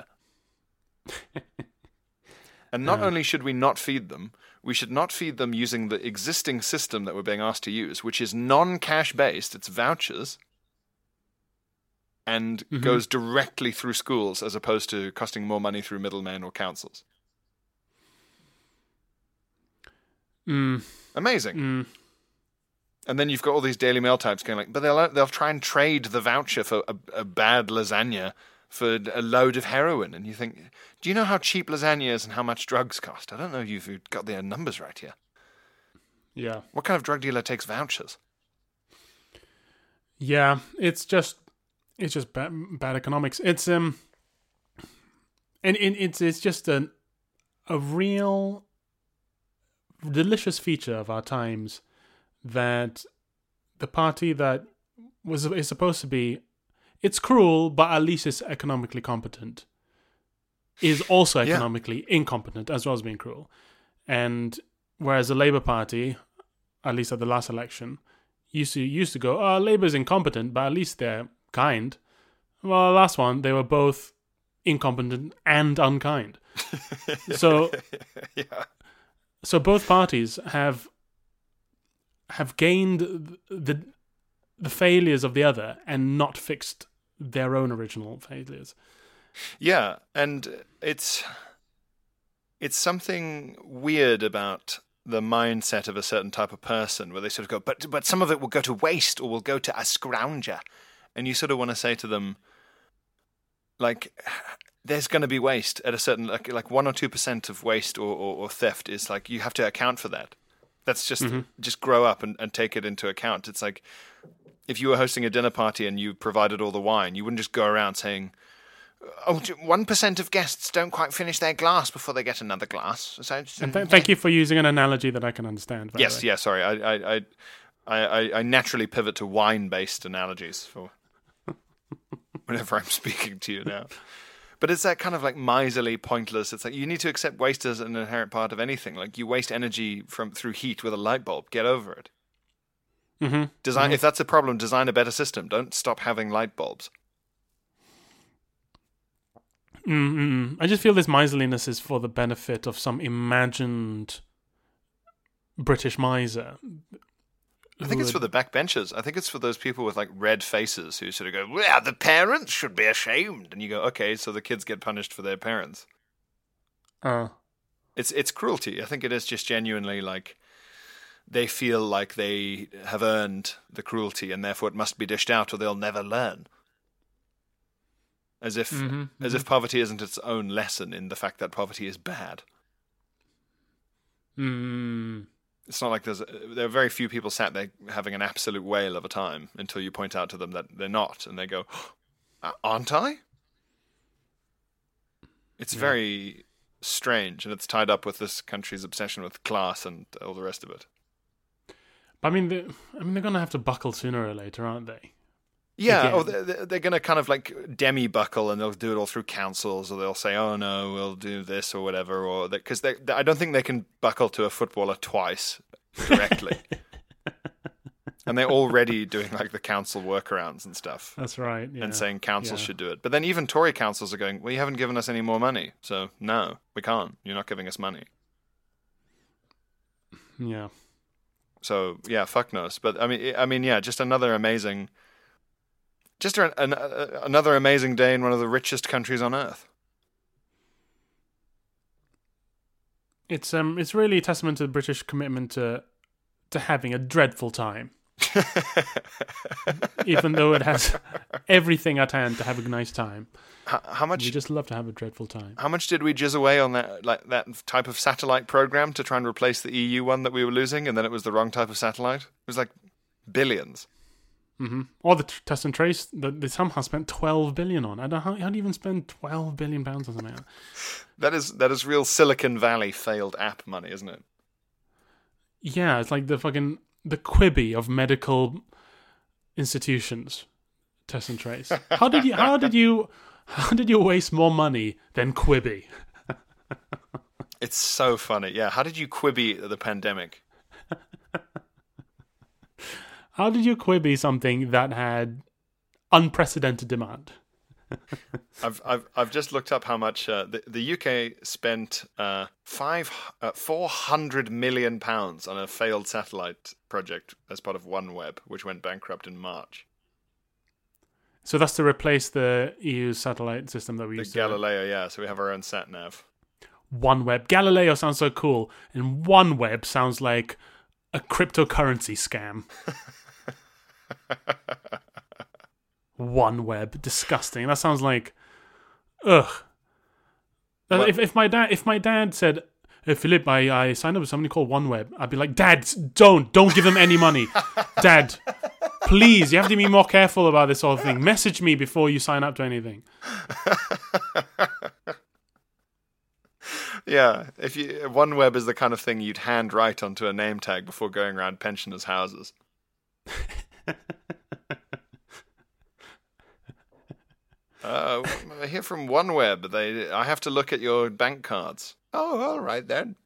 And not only should we not feed them, we should not feed them using the existing system that we're being asked to use, which is non-cash based. It's vouchers. And goes directly through schools as opposed to costing more money through middlemen or councils. Amazing. And then you've got all these Daily Mail types going like, but they'll try and trade the voucher for a bad lasagna for a load of heroin. And you think, do you know how cheap lasagna is and how much drugs cost? I don't know if you've got the numbers right here. Yeah. What kind of drug dealer takes vouchers? Yeah, it's just bad economics. It's and it's just a real delicious feature of our times that the party that is supposed to be, it's cruel, but at least it's economically competent, is also economically incompetent as well as being cruel. And whereas the Labour Party, at least at the last election, used to go, oh, Labour's incompetent, but at least they're kind. Well, the last one, they were both incompetent and unkind. So, so both parties have gained the failures of the other and not fixed their own original failures. Yeah, and it's something weird about the mindset of a certain type of person where they sort of go, but some of it will go to waste or will go to a scrounger. And you sort of want to say to them, like, there's going to be waste at a certain, like 1 or 2% of waste or theft is like, you have to account for that. That's just grow up and take it into account. It's like, if you were hosting a dinner party and you provided all the wine, you wouldn't just go around saying, oh, 1% of guests don't quite finish their glass before they get another glass. So thank you for using an analogy that I can understand. Yes, yeah, sorry. I naturally pivot to wine-based analogies for whenever I'm speaking to you now. But it's that kind of like miserly, pointless. It's like you need to accept waste as an inherent part of anything. Like you waste energy through heat with a light bulb. Get over it. If that's a problem, design a better system. Don't stop having light bulbs. I just feel this miserliness is for the benefit of some imagined British miser. I think it's for the backbenchers. I think it's for those people with like red faces who sort of go, well, the parents should be ashamed. And you go, okay, so the kids get punished for their parents. It's cruelty. I think it is just genuinely like they feel like they have earned the cruelty and therefore it must be dished out or they'll never learn. as if poverty isn't its own lesson in the fact that poverty is bad. It's not like there are very few people sat there having an absolute whale of a time until you point out to them that they're not, and they go, "Aren't I?" It's very strange, and it's tied up with this country's obsession with class and all the rest of it. But they're gonna have to buckle sooner or later, aren't they? Yeah, they're going to kind of like demi-buckle, and they'll do it all through councils, or they'll say, "Oh no, we'll do this or whatever," or because I don't think they can buckle to a footballer twice directly, and they're already doing like the council workarounds and stuff. That's right, yeah. And saying councils should do it, but then even Tory councils are going, "Well, you haven't given us any more money, so no, we can't. You're not giving us money." Yeah. So yeah, fuck knows. But I mean, yeah, just another amazing. Just another amazing day in one of the richest countries on earth. It's really a testament to the British commitment to having a dreadful time, even though it has everything at hand to have a nice time. How much? We just love to have a dreadful time. How much did we jizz away on that type of satellite program to try and replace the EU one that we were losing, and then it was the wrong type of satellite? It was like billions. Mm-hmm. Or the test and trace that they somehow spent 12 billion on. I don't know how do you even spend 12 billion pounds on something. That is real Silicon Valley failed app money, isn't it? Yeah, it's like the Quibi of medical institutions. Test and trace. How did you waste more money than Quibi? It's so funny. Yeah, how did you Quibi the pandemic? How did you Quibi something that had unprecedented demand? I've just looked up how much the UK spent 400 million pounds on a failed satellite project as part of OneWeb, which went bankrupt in March. So that's to replace the EU satellite system that we used. The Galileo, yeah. So we have our own sat nav. OneWeb. Galileo sounds so cool, and OneWeb sounds like a cryptocurrency scam. OneWeb, disgusting. That sounds like, ugh. Well, if my dad said, "Hey Philip, I signed up with something called OneWeb," I'd be like, "Dad, don't give them any money, Dad. Please, you have to be more careful about this whole thing. Message me before you sign up to anything." Yeah, OneWeb is the kind of thing you'd hand write onto a name tag before going around pensioners' houses. I hear from OneWeb. I have to look at your bank cards. Oh, all right then.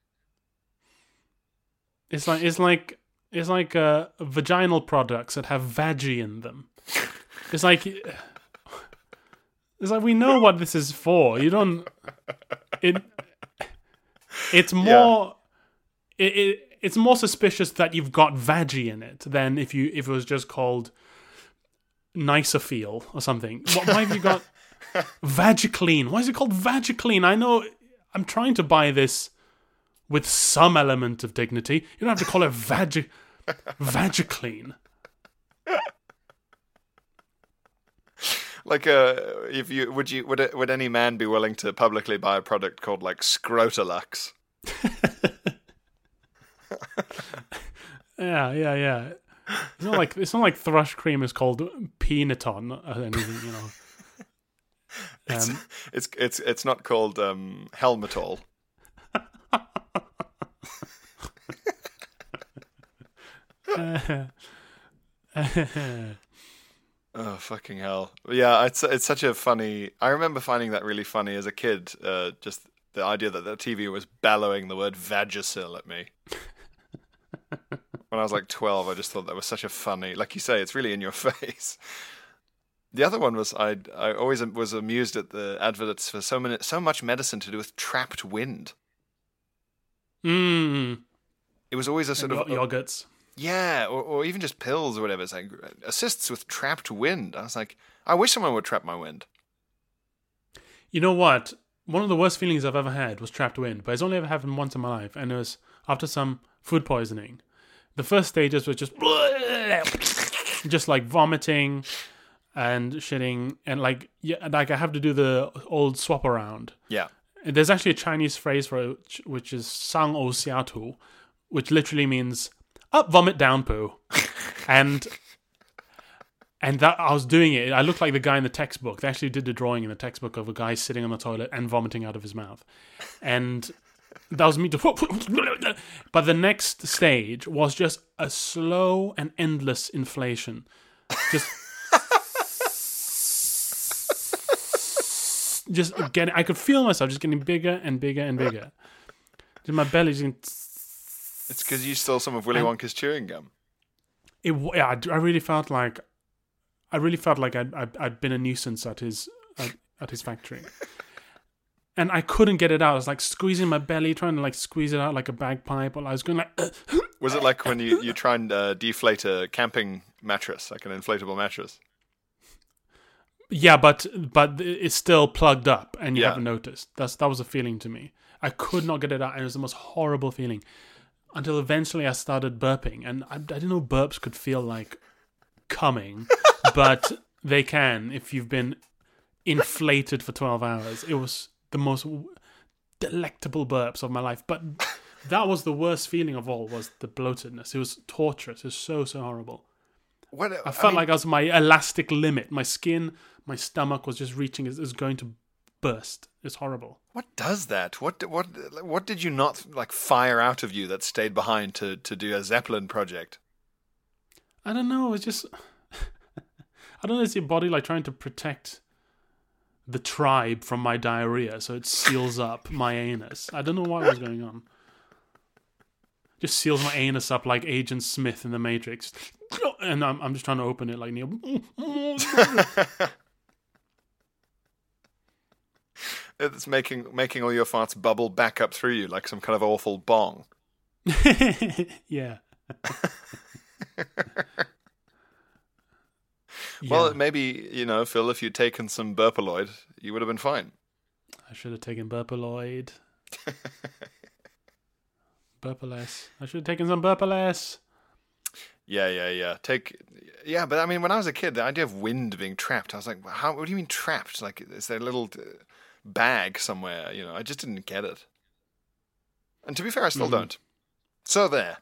It's like vaginal products that have vaggie in them. It's like we know what this is for. You don't. It's more. Yeah. It's more suspicious that you've got vaggie in it than if it was just called Nisofeel or something. Why have you got Vagiclean? Why is it called Vagiclean? I know I'm trying to buy this with some element of dignity. You don't have to call it Vagiclean. Like would any man be willing to publicly buy a product called like Scrotalux? Yeah. It's not like thrush cream is called Peneton or anything, you know. It's not called Helmetol. Oh fucking hell! Yeah, it's such a funny. I remember finding that really funny as a kid. Just the idea that the TV was bellowing the word Vagisil at me. When I was like 12, I just thought that was such a funny. Like you say, it's really in your face. The other one was I always was amused at the adverts for so much medicine to do with trapped wind. It was always a sort of yogurts. Yeah, or even just pills or whatever. It's like assists with trapped wind. I was like, I wish someone would trap my wind. You know what? One of the worst feelings I've ever had was trapped wind, but it's only ever happened once in my life, and it was after some food poisoning. The first stages were just like vomiting, and shitting, and like I have to do the old swap around. Yeah. And there's actually a Chinese phrase for it, which is "sang o xia tu," which literally means "up, vomit, down, poo," and that I was doing it. I looked like the guy in the textbook. They actually did the drawing in the textbook of a guy sitting on the toilet and vomiting out of his mouth, and that was me. But the next stage was just a slow and endless inflation, just getting. I could feel myself just getting bigger and bigger and bigger. Just my belly just. It's because you stole some of Willy Wonka's chewing gum. I really felt like I'd been a nuisance at his factory, and I couldn't get it out. I was like squeezing my belly, trying to like squeeze it out like a bagpipe. While I was going like. Was it like when you try and deflate a camping mattress, like an inflatable mattress? Yeah, but it's still plugged up, and you haven't noticed. That was a feeling to me. I could not get it out, and it was the most horrible feeling. Until eventually I started burping, and I didn't know burps could feel like coming, but they can if you've been inflated for 12 hours. It was the most delectable burps of my life, but that was the worst feeling of all, was the bloatedness. It was torturous. It was so horrible. I felt like I was my elastic limit. My skin, my stomach was just reaching. It was going to burst. It's horrible. What does that? What did you not like fire out of you that stayed behind to do a Zeppelin project? I don't know. It's just I don't know. It's your body like trying to protect the tribe from my diarrhea, so it seals up my anus. I don't know what was going on. Just seals my anus up like Agent Smith in The Matrix. And I'm just trying to open it like Neo. It's making all your farts bubble back up through you like some kind of awful bong. Yeah. Well, maybe, Phil, if you'd taken some Burpaloid, you would have been fine. I should have taken Burpaloid. Burpaless. I should have taken some Burpaless. Yeah. But I mean, when I was a kid, the idea of wind being trapped, I was like, what do you mean trapped? Like, is there a little bag somewhere? I just didn't get it. And to be fair, I still don't. So there.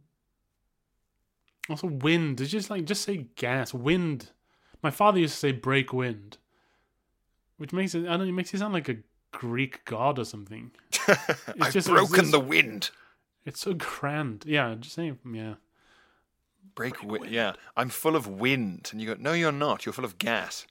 Also, wind. Did you just say gas? Wind. My father used to say break wind, which makes it sound like a Greek god or something. I've broken the wind. It's so grand. Yeah, just saying. Yeah. Break wind. Yeah, I'm full of wind, and you go, no, you're not. You're full of gas.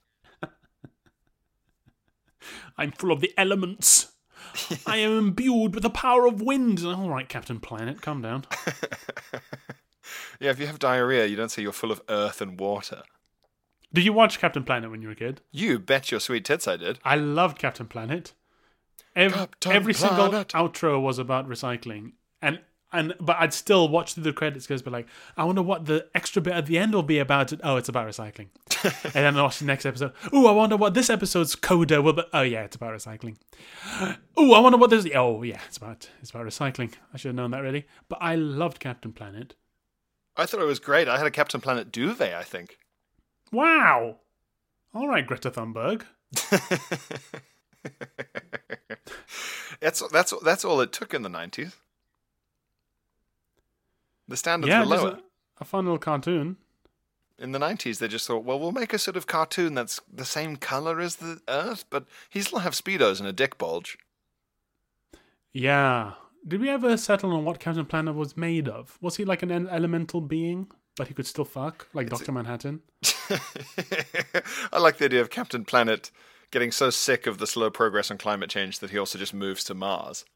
I'm full of the elements. I am imbued with the power of wind. All right, Captain Planet, calm down. Yeah, if you have diarrhea, you don't say you're full of earth and water. Did you watch Captain Planet when you were a kid? You bet your sweet tits I did. I loved Captain Planet. Every single outro was about recycling. But I'd still watch through the credits because, like, I wonder what the extra bit at the end will be about. Oh, it's about recycling. And then I watch the next episode. Oh, I wonder what this episode's coda will be. Oh, yeah, it's about recycling. Oh, I wonder what this. Oh, yeah, it's about recycling. I should have known that, really. But I loved Captain Planet. I thought it was great. I had a Captain Planet duvet, I think. Wow. All right, Greta Thunberg. That's all it took in the 90s. The standards were lower. Just a fun little cartoon. In the 90s, they just thought, well, we'll make a sort of cartoon that's the same colour as the Earth, but he still have Speedos and a dick bulge. Yeah. Did we ever settle on what Captain Planet was made of? Was he like an elemental being, but he could still fuck, like Dr. Manhattan? I like the idea of Captain Planet getting so sick of the slow progress on climate change that he also just moves to Mars.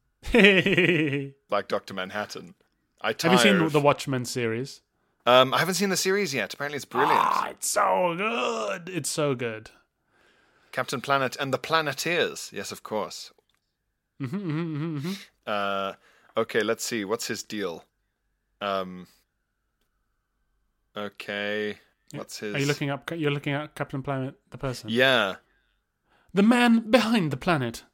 Like Dr. Manhattan. Have you seen the Watchmen series? I haven't seen the series yet. Apparently it's brilliant. It's so good. It's so good. Captain Planet and the Planeteers. Yes, of course. Okay, let's see. What's his deal? Okay. What's his... You're looking at Captain Planet, the person? Yeah. The man behind the planet.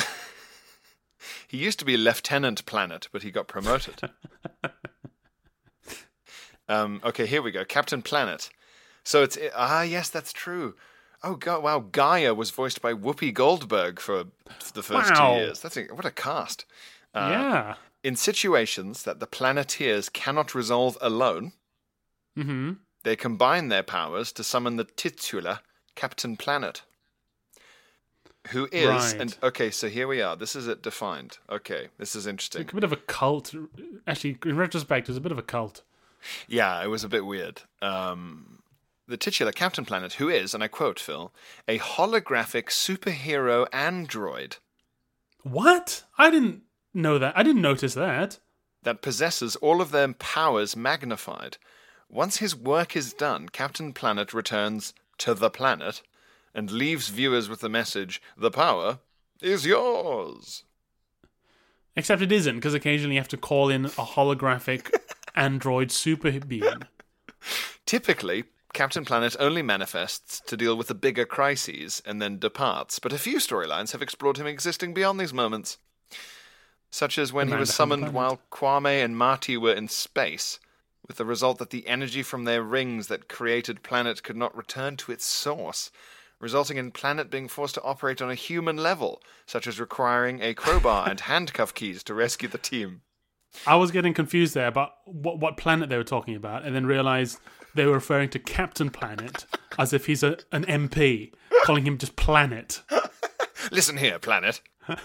He used to be Lieutenant Planet, but he got promoted. Okay, here we go. Captain Planet. So it's yes, that's true. Oh god, wow! Gaia was voiced by Whoopi Goldberg for the first 2 years. What a cast! Yeah. In situations that the Planeteers cannot resolve alone, they combine their powers to summon the titular Captain Planet, who is Right. and okay. So here we are. This is it defined. Okay, this is interesting. It's a bit of a cult. Actually, in retrospect, it was a bit of a cult. Yeah, it was a bit weird. The titular Captain Planet, who is, and I quote Phil, a holographic superhero android What? I didn't know that. I didn't notice that. that possesses all of their powers magnified. Once his work is done, Captain Planet returns to the planet and leaves viewers with the message, "The power is yours." Except it isn't, because occasionally you have to call in a holographic android super being. Typically, Captain Planet only manifests to deal with the bigger crises and then departs, but a few storylines have explored him existing beyond these moments. Such as when he was summoned while Kwame and Marty were in space, with the result that the energy from their rings that created Planet could not return to its source, resulting in Planet being forced to operate on a human level, such as requiring a crowbar and handcuff keys to rescue the team. I was getting confused there about what planet they were talking about, and then realised they were referring to Captain Planet as if he's an MP, calling him just Planet. Listen here, Planet.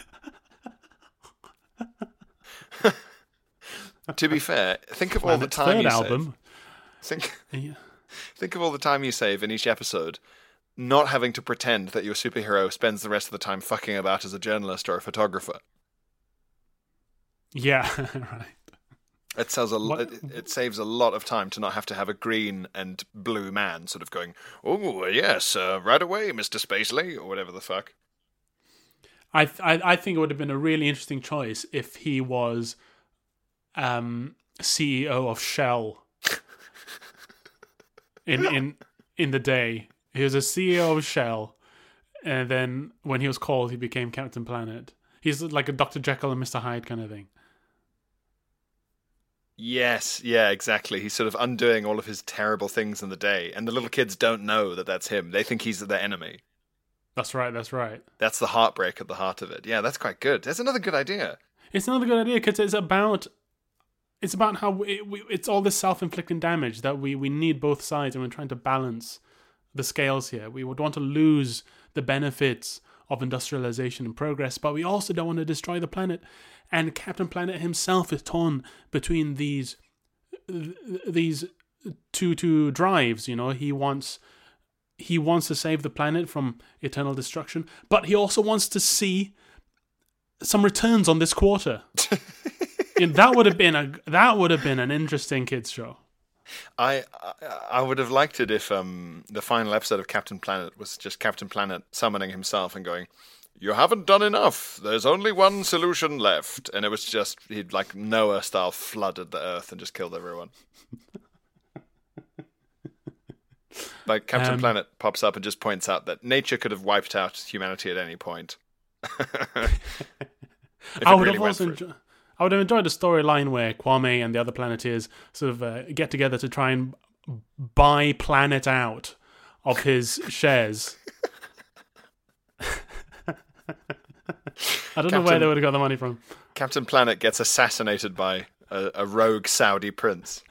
To be fair, think of all the Planet's time third you album. save. Yeah. Think of all the time you save in each episode, not having to pretend that your superhero spends the rest of the time fucking about as a journalist or a photographer. Yeah, right. It saves a lot of time to not have to have a green and blue man sort of going, "Oh yes, right away, Mr. Spacely," or whatever the fuck. I think it would have been a really interesting choice if he was CEO of Shell in the day. He was a CEO of Shell, and then when he was called, he became Captain Planet. He's like a Dr. Jekyll and Mr. Hyde kind of thing. Yes, yeah, exactly. He's sort of undoing all of his terrible things in the day, and the little kids don't know that that's him. They think he's their enemy. That's right. That's the heartbreak at the heart of it. Yeah, that's quite good. That's another good idea. It's another good idea because it's about how it's all this self-inflicting damage that we need both sides, and we're trying to balance the scales here. We would want to lose the benefits of industrialization and progress, but we also don't want to destroy the planet. And Captain Planet himself is torn between these two drives. You know, he wants to save the planet from eternal destruction, but he also wants to see some returns on this quarter. And that would have been an interesting kids show. I would have liked it if the final episode of Captain Planet was just Captain Planet summoning himself and going, "You haven't done enough. There's only one solution left." And it was just, he'd like Noah style flooded the earth and just killed everyone. Like Captain Planet pops up and just points out that nature could have wiped out humanity at any point. I would have enjoyed a storyline where Kwame and the other Planeteers sort of get together to try and buy Planet out of his shares. I don't know where they would have got the money from. Captain Planet gets assassinated by a rogue Saudi prince.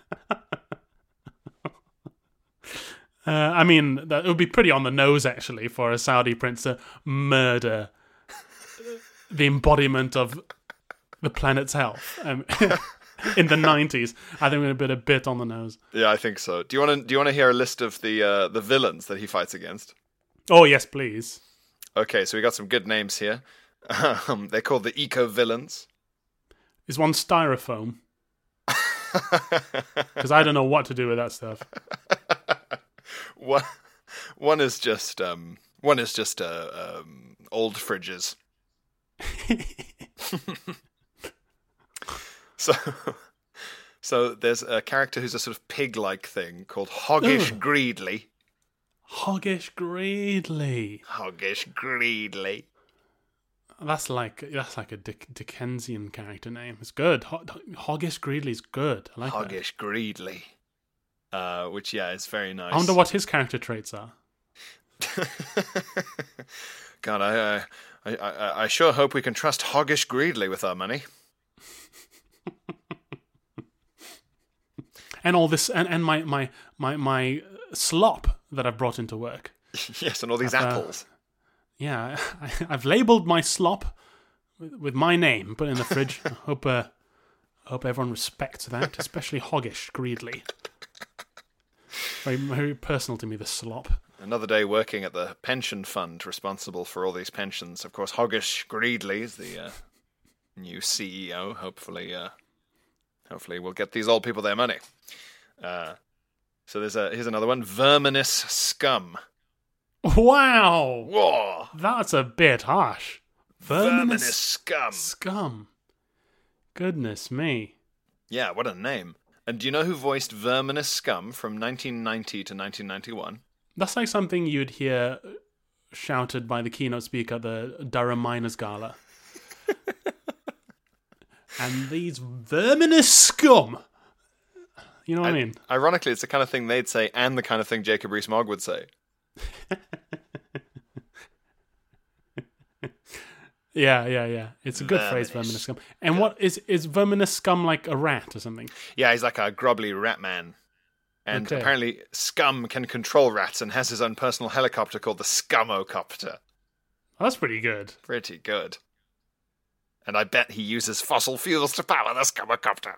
I mean, it would be pretty on the nose, actually, for a Saudi prince to murder the embodiment of the planet's health in the 90s. I think it would have been a bit on the nose. Yeah, I think so. Do you want to hear a list of the villains that he fights against? Oh, yes, please. Okay, so we got some good names here. They're called the eco-villains. Is one styrofoam? Because I don't know what to do with that stuff. One is just old fridges. So there's a character who's a sort of pig-like thing called Hoggish Greedley. Hoggish Greedley. Hoggish Greedley. That's like a Dickensian character name. It's good. Hoggish Greedley's good. I like Hoggish Greedley. which is very nice. I wonder what his character traits are. God, I sure hope we can trust Hoggish Greedley with our money. And all this, and my slop that I've brought into work. Yes, and all these apples. I've labelled my slop with my name, put it in the fridge. I hope everyone respects that, especially Hoggish Greedley. Very, very personal to me, the slop. Another day working at the pension fund responsible for all these pensions. Of course, Hoggish Greedley is the new CEO. Hopefully we'll get these old people their money. So here's another one. Verminous Scum. Wow! Whoa! That's a bit harsh. Verminous Scum. Scum. Goodness me. Yeah, what a name. And do you know who voiced Verminous Scum from 1990 to 1991? That's like something you'd hear shouted by the keynote speaker at the Durham Miners Gala. And these verminous scum. You know what I mean? Ironically, it's the kind of thing they'd say and the kind of thing Jacob Rees-Mogg would say. Yeah. It's a good phrase, verminous scum. And what is verminous scum like a rat or something? Yeah, he's like a grobbly rat man. And apparently Scum can control rats and has his own personal helicopter called the Scumocopter. That's pretty good. Pretty good. And I bet he uses fossil fuels to power the Scumocopter.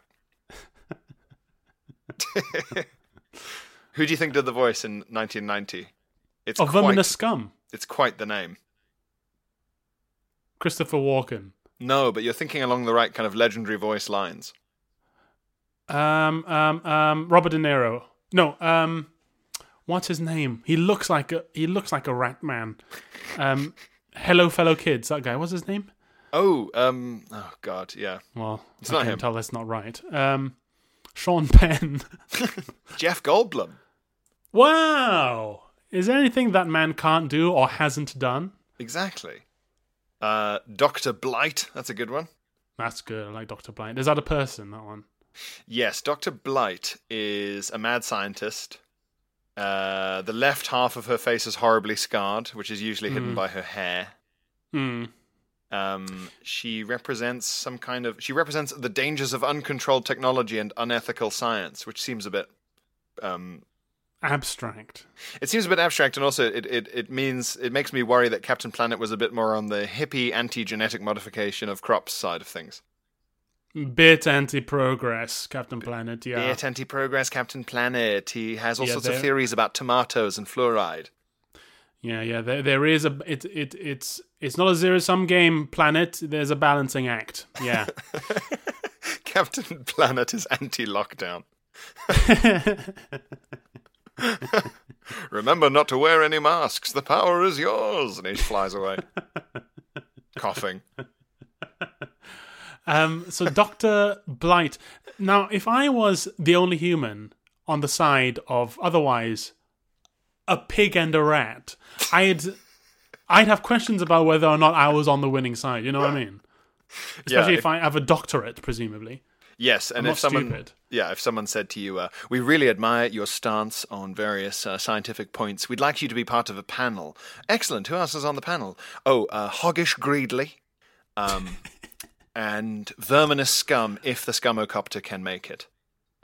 Who do you think did the voice in 1990? Verminous Scum. It's quite the name. Christopher Walken. No, but you're thinking along the right kind of legendary voice lines. Robert De Niro. No, what's his name? He looks like a rat man. Hello, fellow kids. That guy. What's his name? Oh God, yeah. Well, it's I not can him. tell that's not right. Sean Penn. Jeff Goldblum. Wow. Is there anything that man can't do or hasn't done? Exactly. Dr. Blight. That's a good one. That's good. I like Dr. Blight. Is that a person, that one? Yes, Dr. Blight is a mad scientist. The left half of her face is horribly scarred, which is usually hidden by her hair. She represents the dangers of uncontrolled technology and unethical science, which seems a bit abstract. It seems a bit abstract, and also it makes me worry that Captain Planet was a bit more on the hippie anti-genetic modification of crops side of things. Bit anti-progress, Captain Planet, yeah. Bit anti-progress, Captain Planet. He has all sorts of theories about tomatoes and fluoride. Yeah. There is it's not a zero-sum game, Planet. There's a balancing act. Yeah. Captain Planet is anti-lockdown. Remember not to wear any masks. The power is yours. And he flies away, coughing. So Dr. Blight. Now, if I was the only human on the side of otherwise a pig and a rat, I'd have questions about whether or not I was on the winning side. You know what I mean? Especially if I have a doctorate, presumably. Yes, and if someone said to you, "We really admire your stance on various scientific points. We'd like you to be part of a panel." Excellent. Who else is on the panel? Oh, Hoggish Greedley. And verminous scum, if the Scumocopter can make it.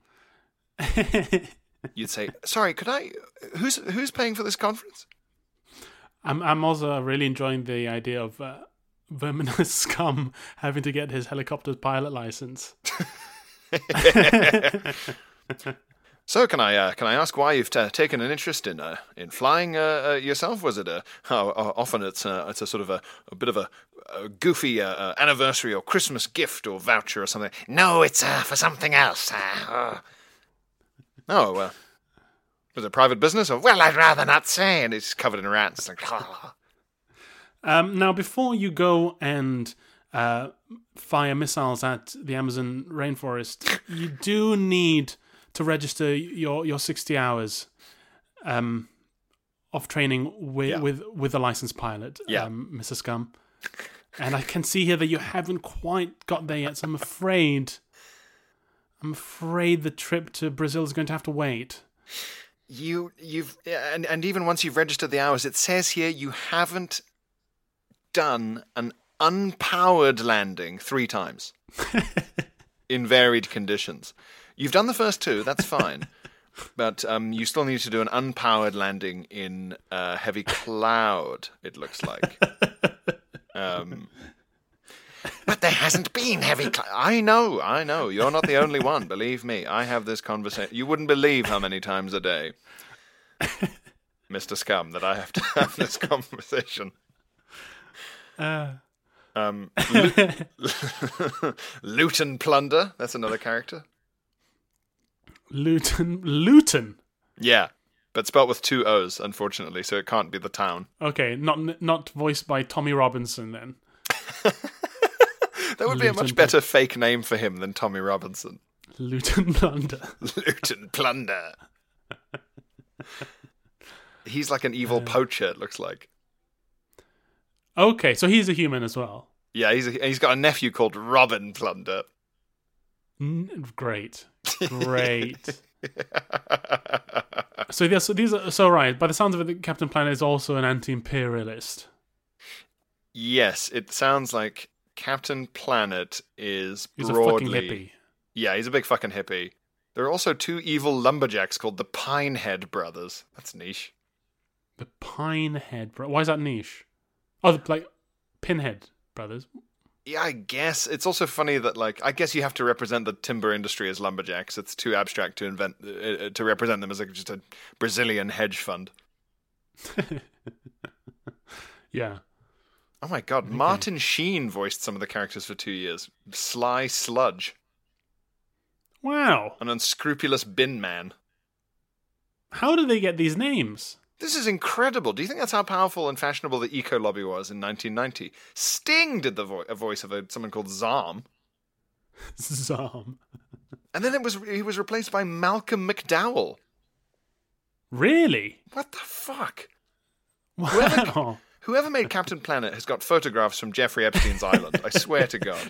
You'd say, "Sorry, could I? Who's paying for this conference?" I'm also really enjoying the idea of verminous scum having to get his helicopter's pilot license. So, can I ask why you've taken an interest in flying yourself? Was it often it's a sort of a bit of a goofy anniversary or Christmas gift or voucher or something? No, it's for something else. Was it private business? Or, well, I'd rather not say. And it's covered in rats. Like, now, before you go and fire missiles at the Amazon rainforest, you do need to register your 60 hours of training with a licensed pilot, Mr. Scum. And I can see here that you haven't quite got there yet, so I'm afraid the trip to Brazil is going to have to wait. You've and even once you've registered the hours, it says here you haven't done an unpowered landing 3 times in varied conditions. You've done the first 2, that's fine, but you still need to do an unpowered landing in heavy cloud. It looks like. But there hasn't been heavy cloud. I know. You're not the only one. Believe me, I have this conversation. You wouldn't believe how many times a day, Mr. Scum, that I have to have this conversation. Loot and Plunder. That's another character. Luton. Yeah, but spelt with 2 O's, unfortunately, so it can't be the town. Okay, not voiced by Tommy Robinson then. That would be a much better fake name for him than Tommy Robinson. Luton Plunder. Luton Plunder. He's like an evil poacher, it looks like. Okay, so he's a human as well. Yeah, he's got a nephew called Robin Plunder. Great. So right. By the sounds of it, Captain Planet is also an anti-imperialist. Yes, it sounds like Captain Planet is He's broadly... a fucking hippie. Yeah, he's a big fucking hippie. There are also 2 evil lumberjacks called the Pinehead Brothers. That's niche. The Pinehead Brothers. Why is that niche? Oh, like Pinhead Brothers. Yeah, I guess. It's also funny that, like, I guess you have to represent the timber industry as lumberjacks. It's too abstract to represent them as just a Brazilian hedge fund. Yeah. Oh my god, okay. Martin Sheen voiced some of the characters for 2 years. Sly Sludge. Wow. An unscrupulous bin man. How do they get these names? This is incredible. Do you think that's how powerful and fashionable the eco lobby was in 1990? Sting did the voice of someone called Zom. Zom. And then he was replaced by Malcolm McDowell. Really? What the fuck? Wow. Whoever made Captain Planet has got photographs from Jeffrey Epstein's island. I swear to God.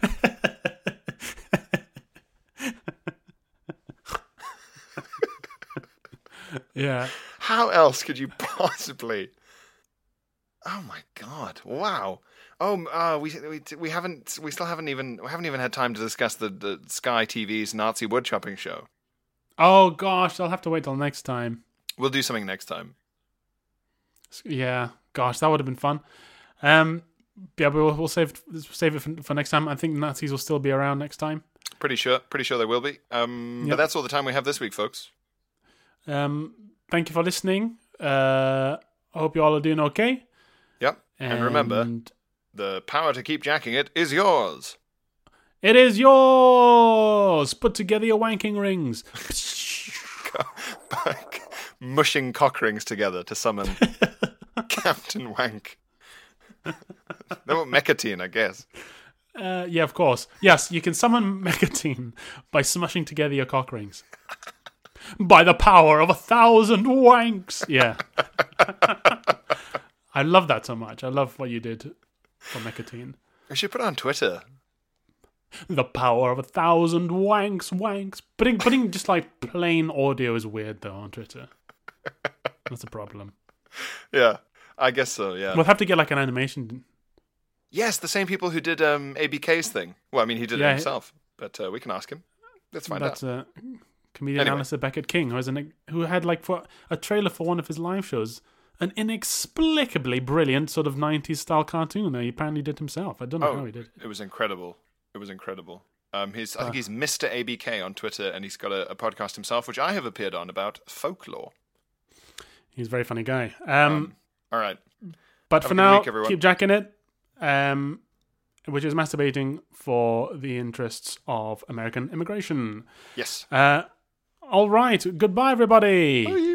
Yeah. How else could you possibly? Oh my God! Wow. We still haven't even had time to discuss the Sky TV's Nazi woodchopping show. Oh gosh, I'll have to wait till next time. We'll do something next time. Yeah, gosh, that would have been fun. Yeah, but we'll save it for next time. I think Nazis will still be around next time. Pretty sure they will be. But that's all the time we have this week, folks. Thank you for listening. I hope you all are doing okay. Yep. And remember, the power to keep jacking it is yours. It is yours! Put together your wanking rings. Mushing cock rings together to summon Captain Wank. No, Mechatine, I guess. Yeah, of course. Yes, you can summon Mechatine by smushing together your cock rings. By the power of 1,000 wanks. Yeah. I love that so much. I love what you did for Mechatine. We should put it on Twitter. The power of 1,000 wanks. Putting just like plain audio is weird though on Twitter. That's a problem. Yeah, I guess so, yeah. We'll have to get like an animation. Yes, the same people who did ABK's thing. Well, I mean, he did it himself, but we can ask him. Let's find out. That's comedian Alistair Beckett King, who had like for a trailer for one of his live shows, an inexplicably brilliant sort of 90s style cartoon that he apparently did himself. I don't know how he did it. It was incredible. I think he's Mr. ABK on Twitter, and he's got a podcast himself, which I have appeared on, about folklore. He's a very funny guy. All right. But for now, keep jacking it, which is masturbating for the interests of American immigration. Yes. All right. Goodbye, everybody. Bye.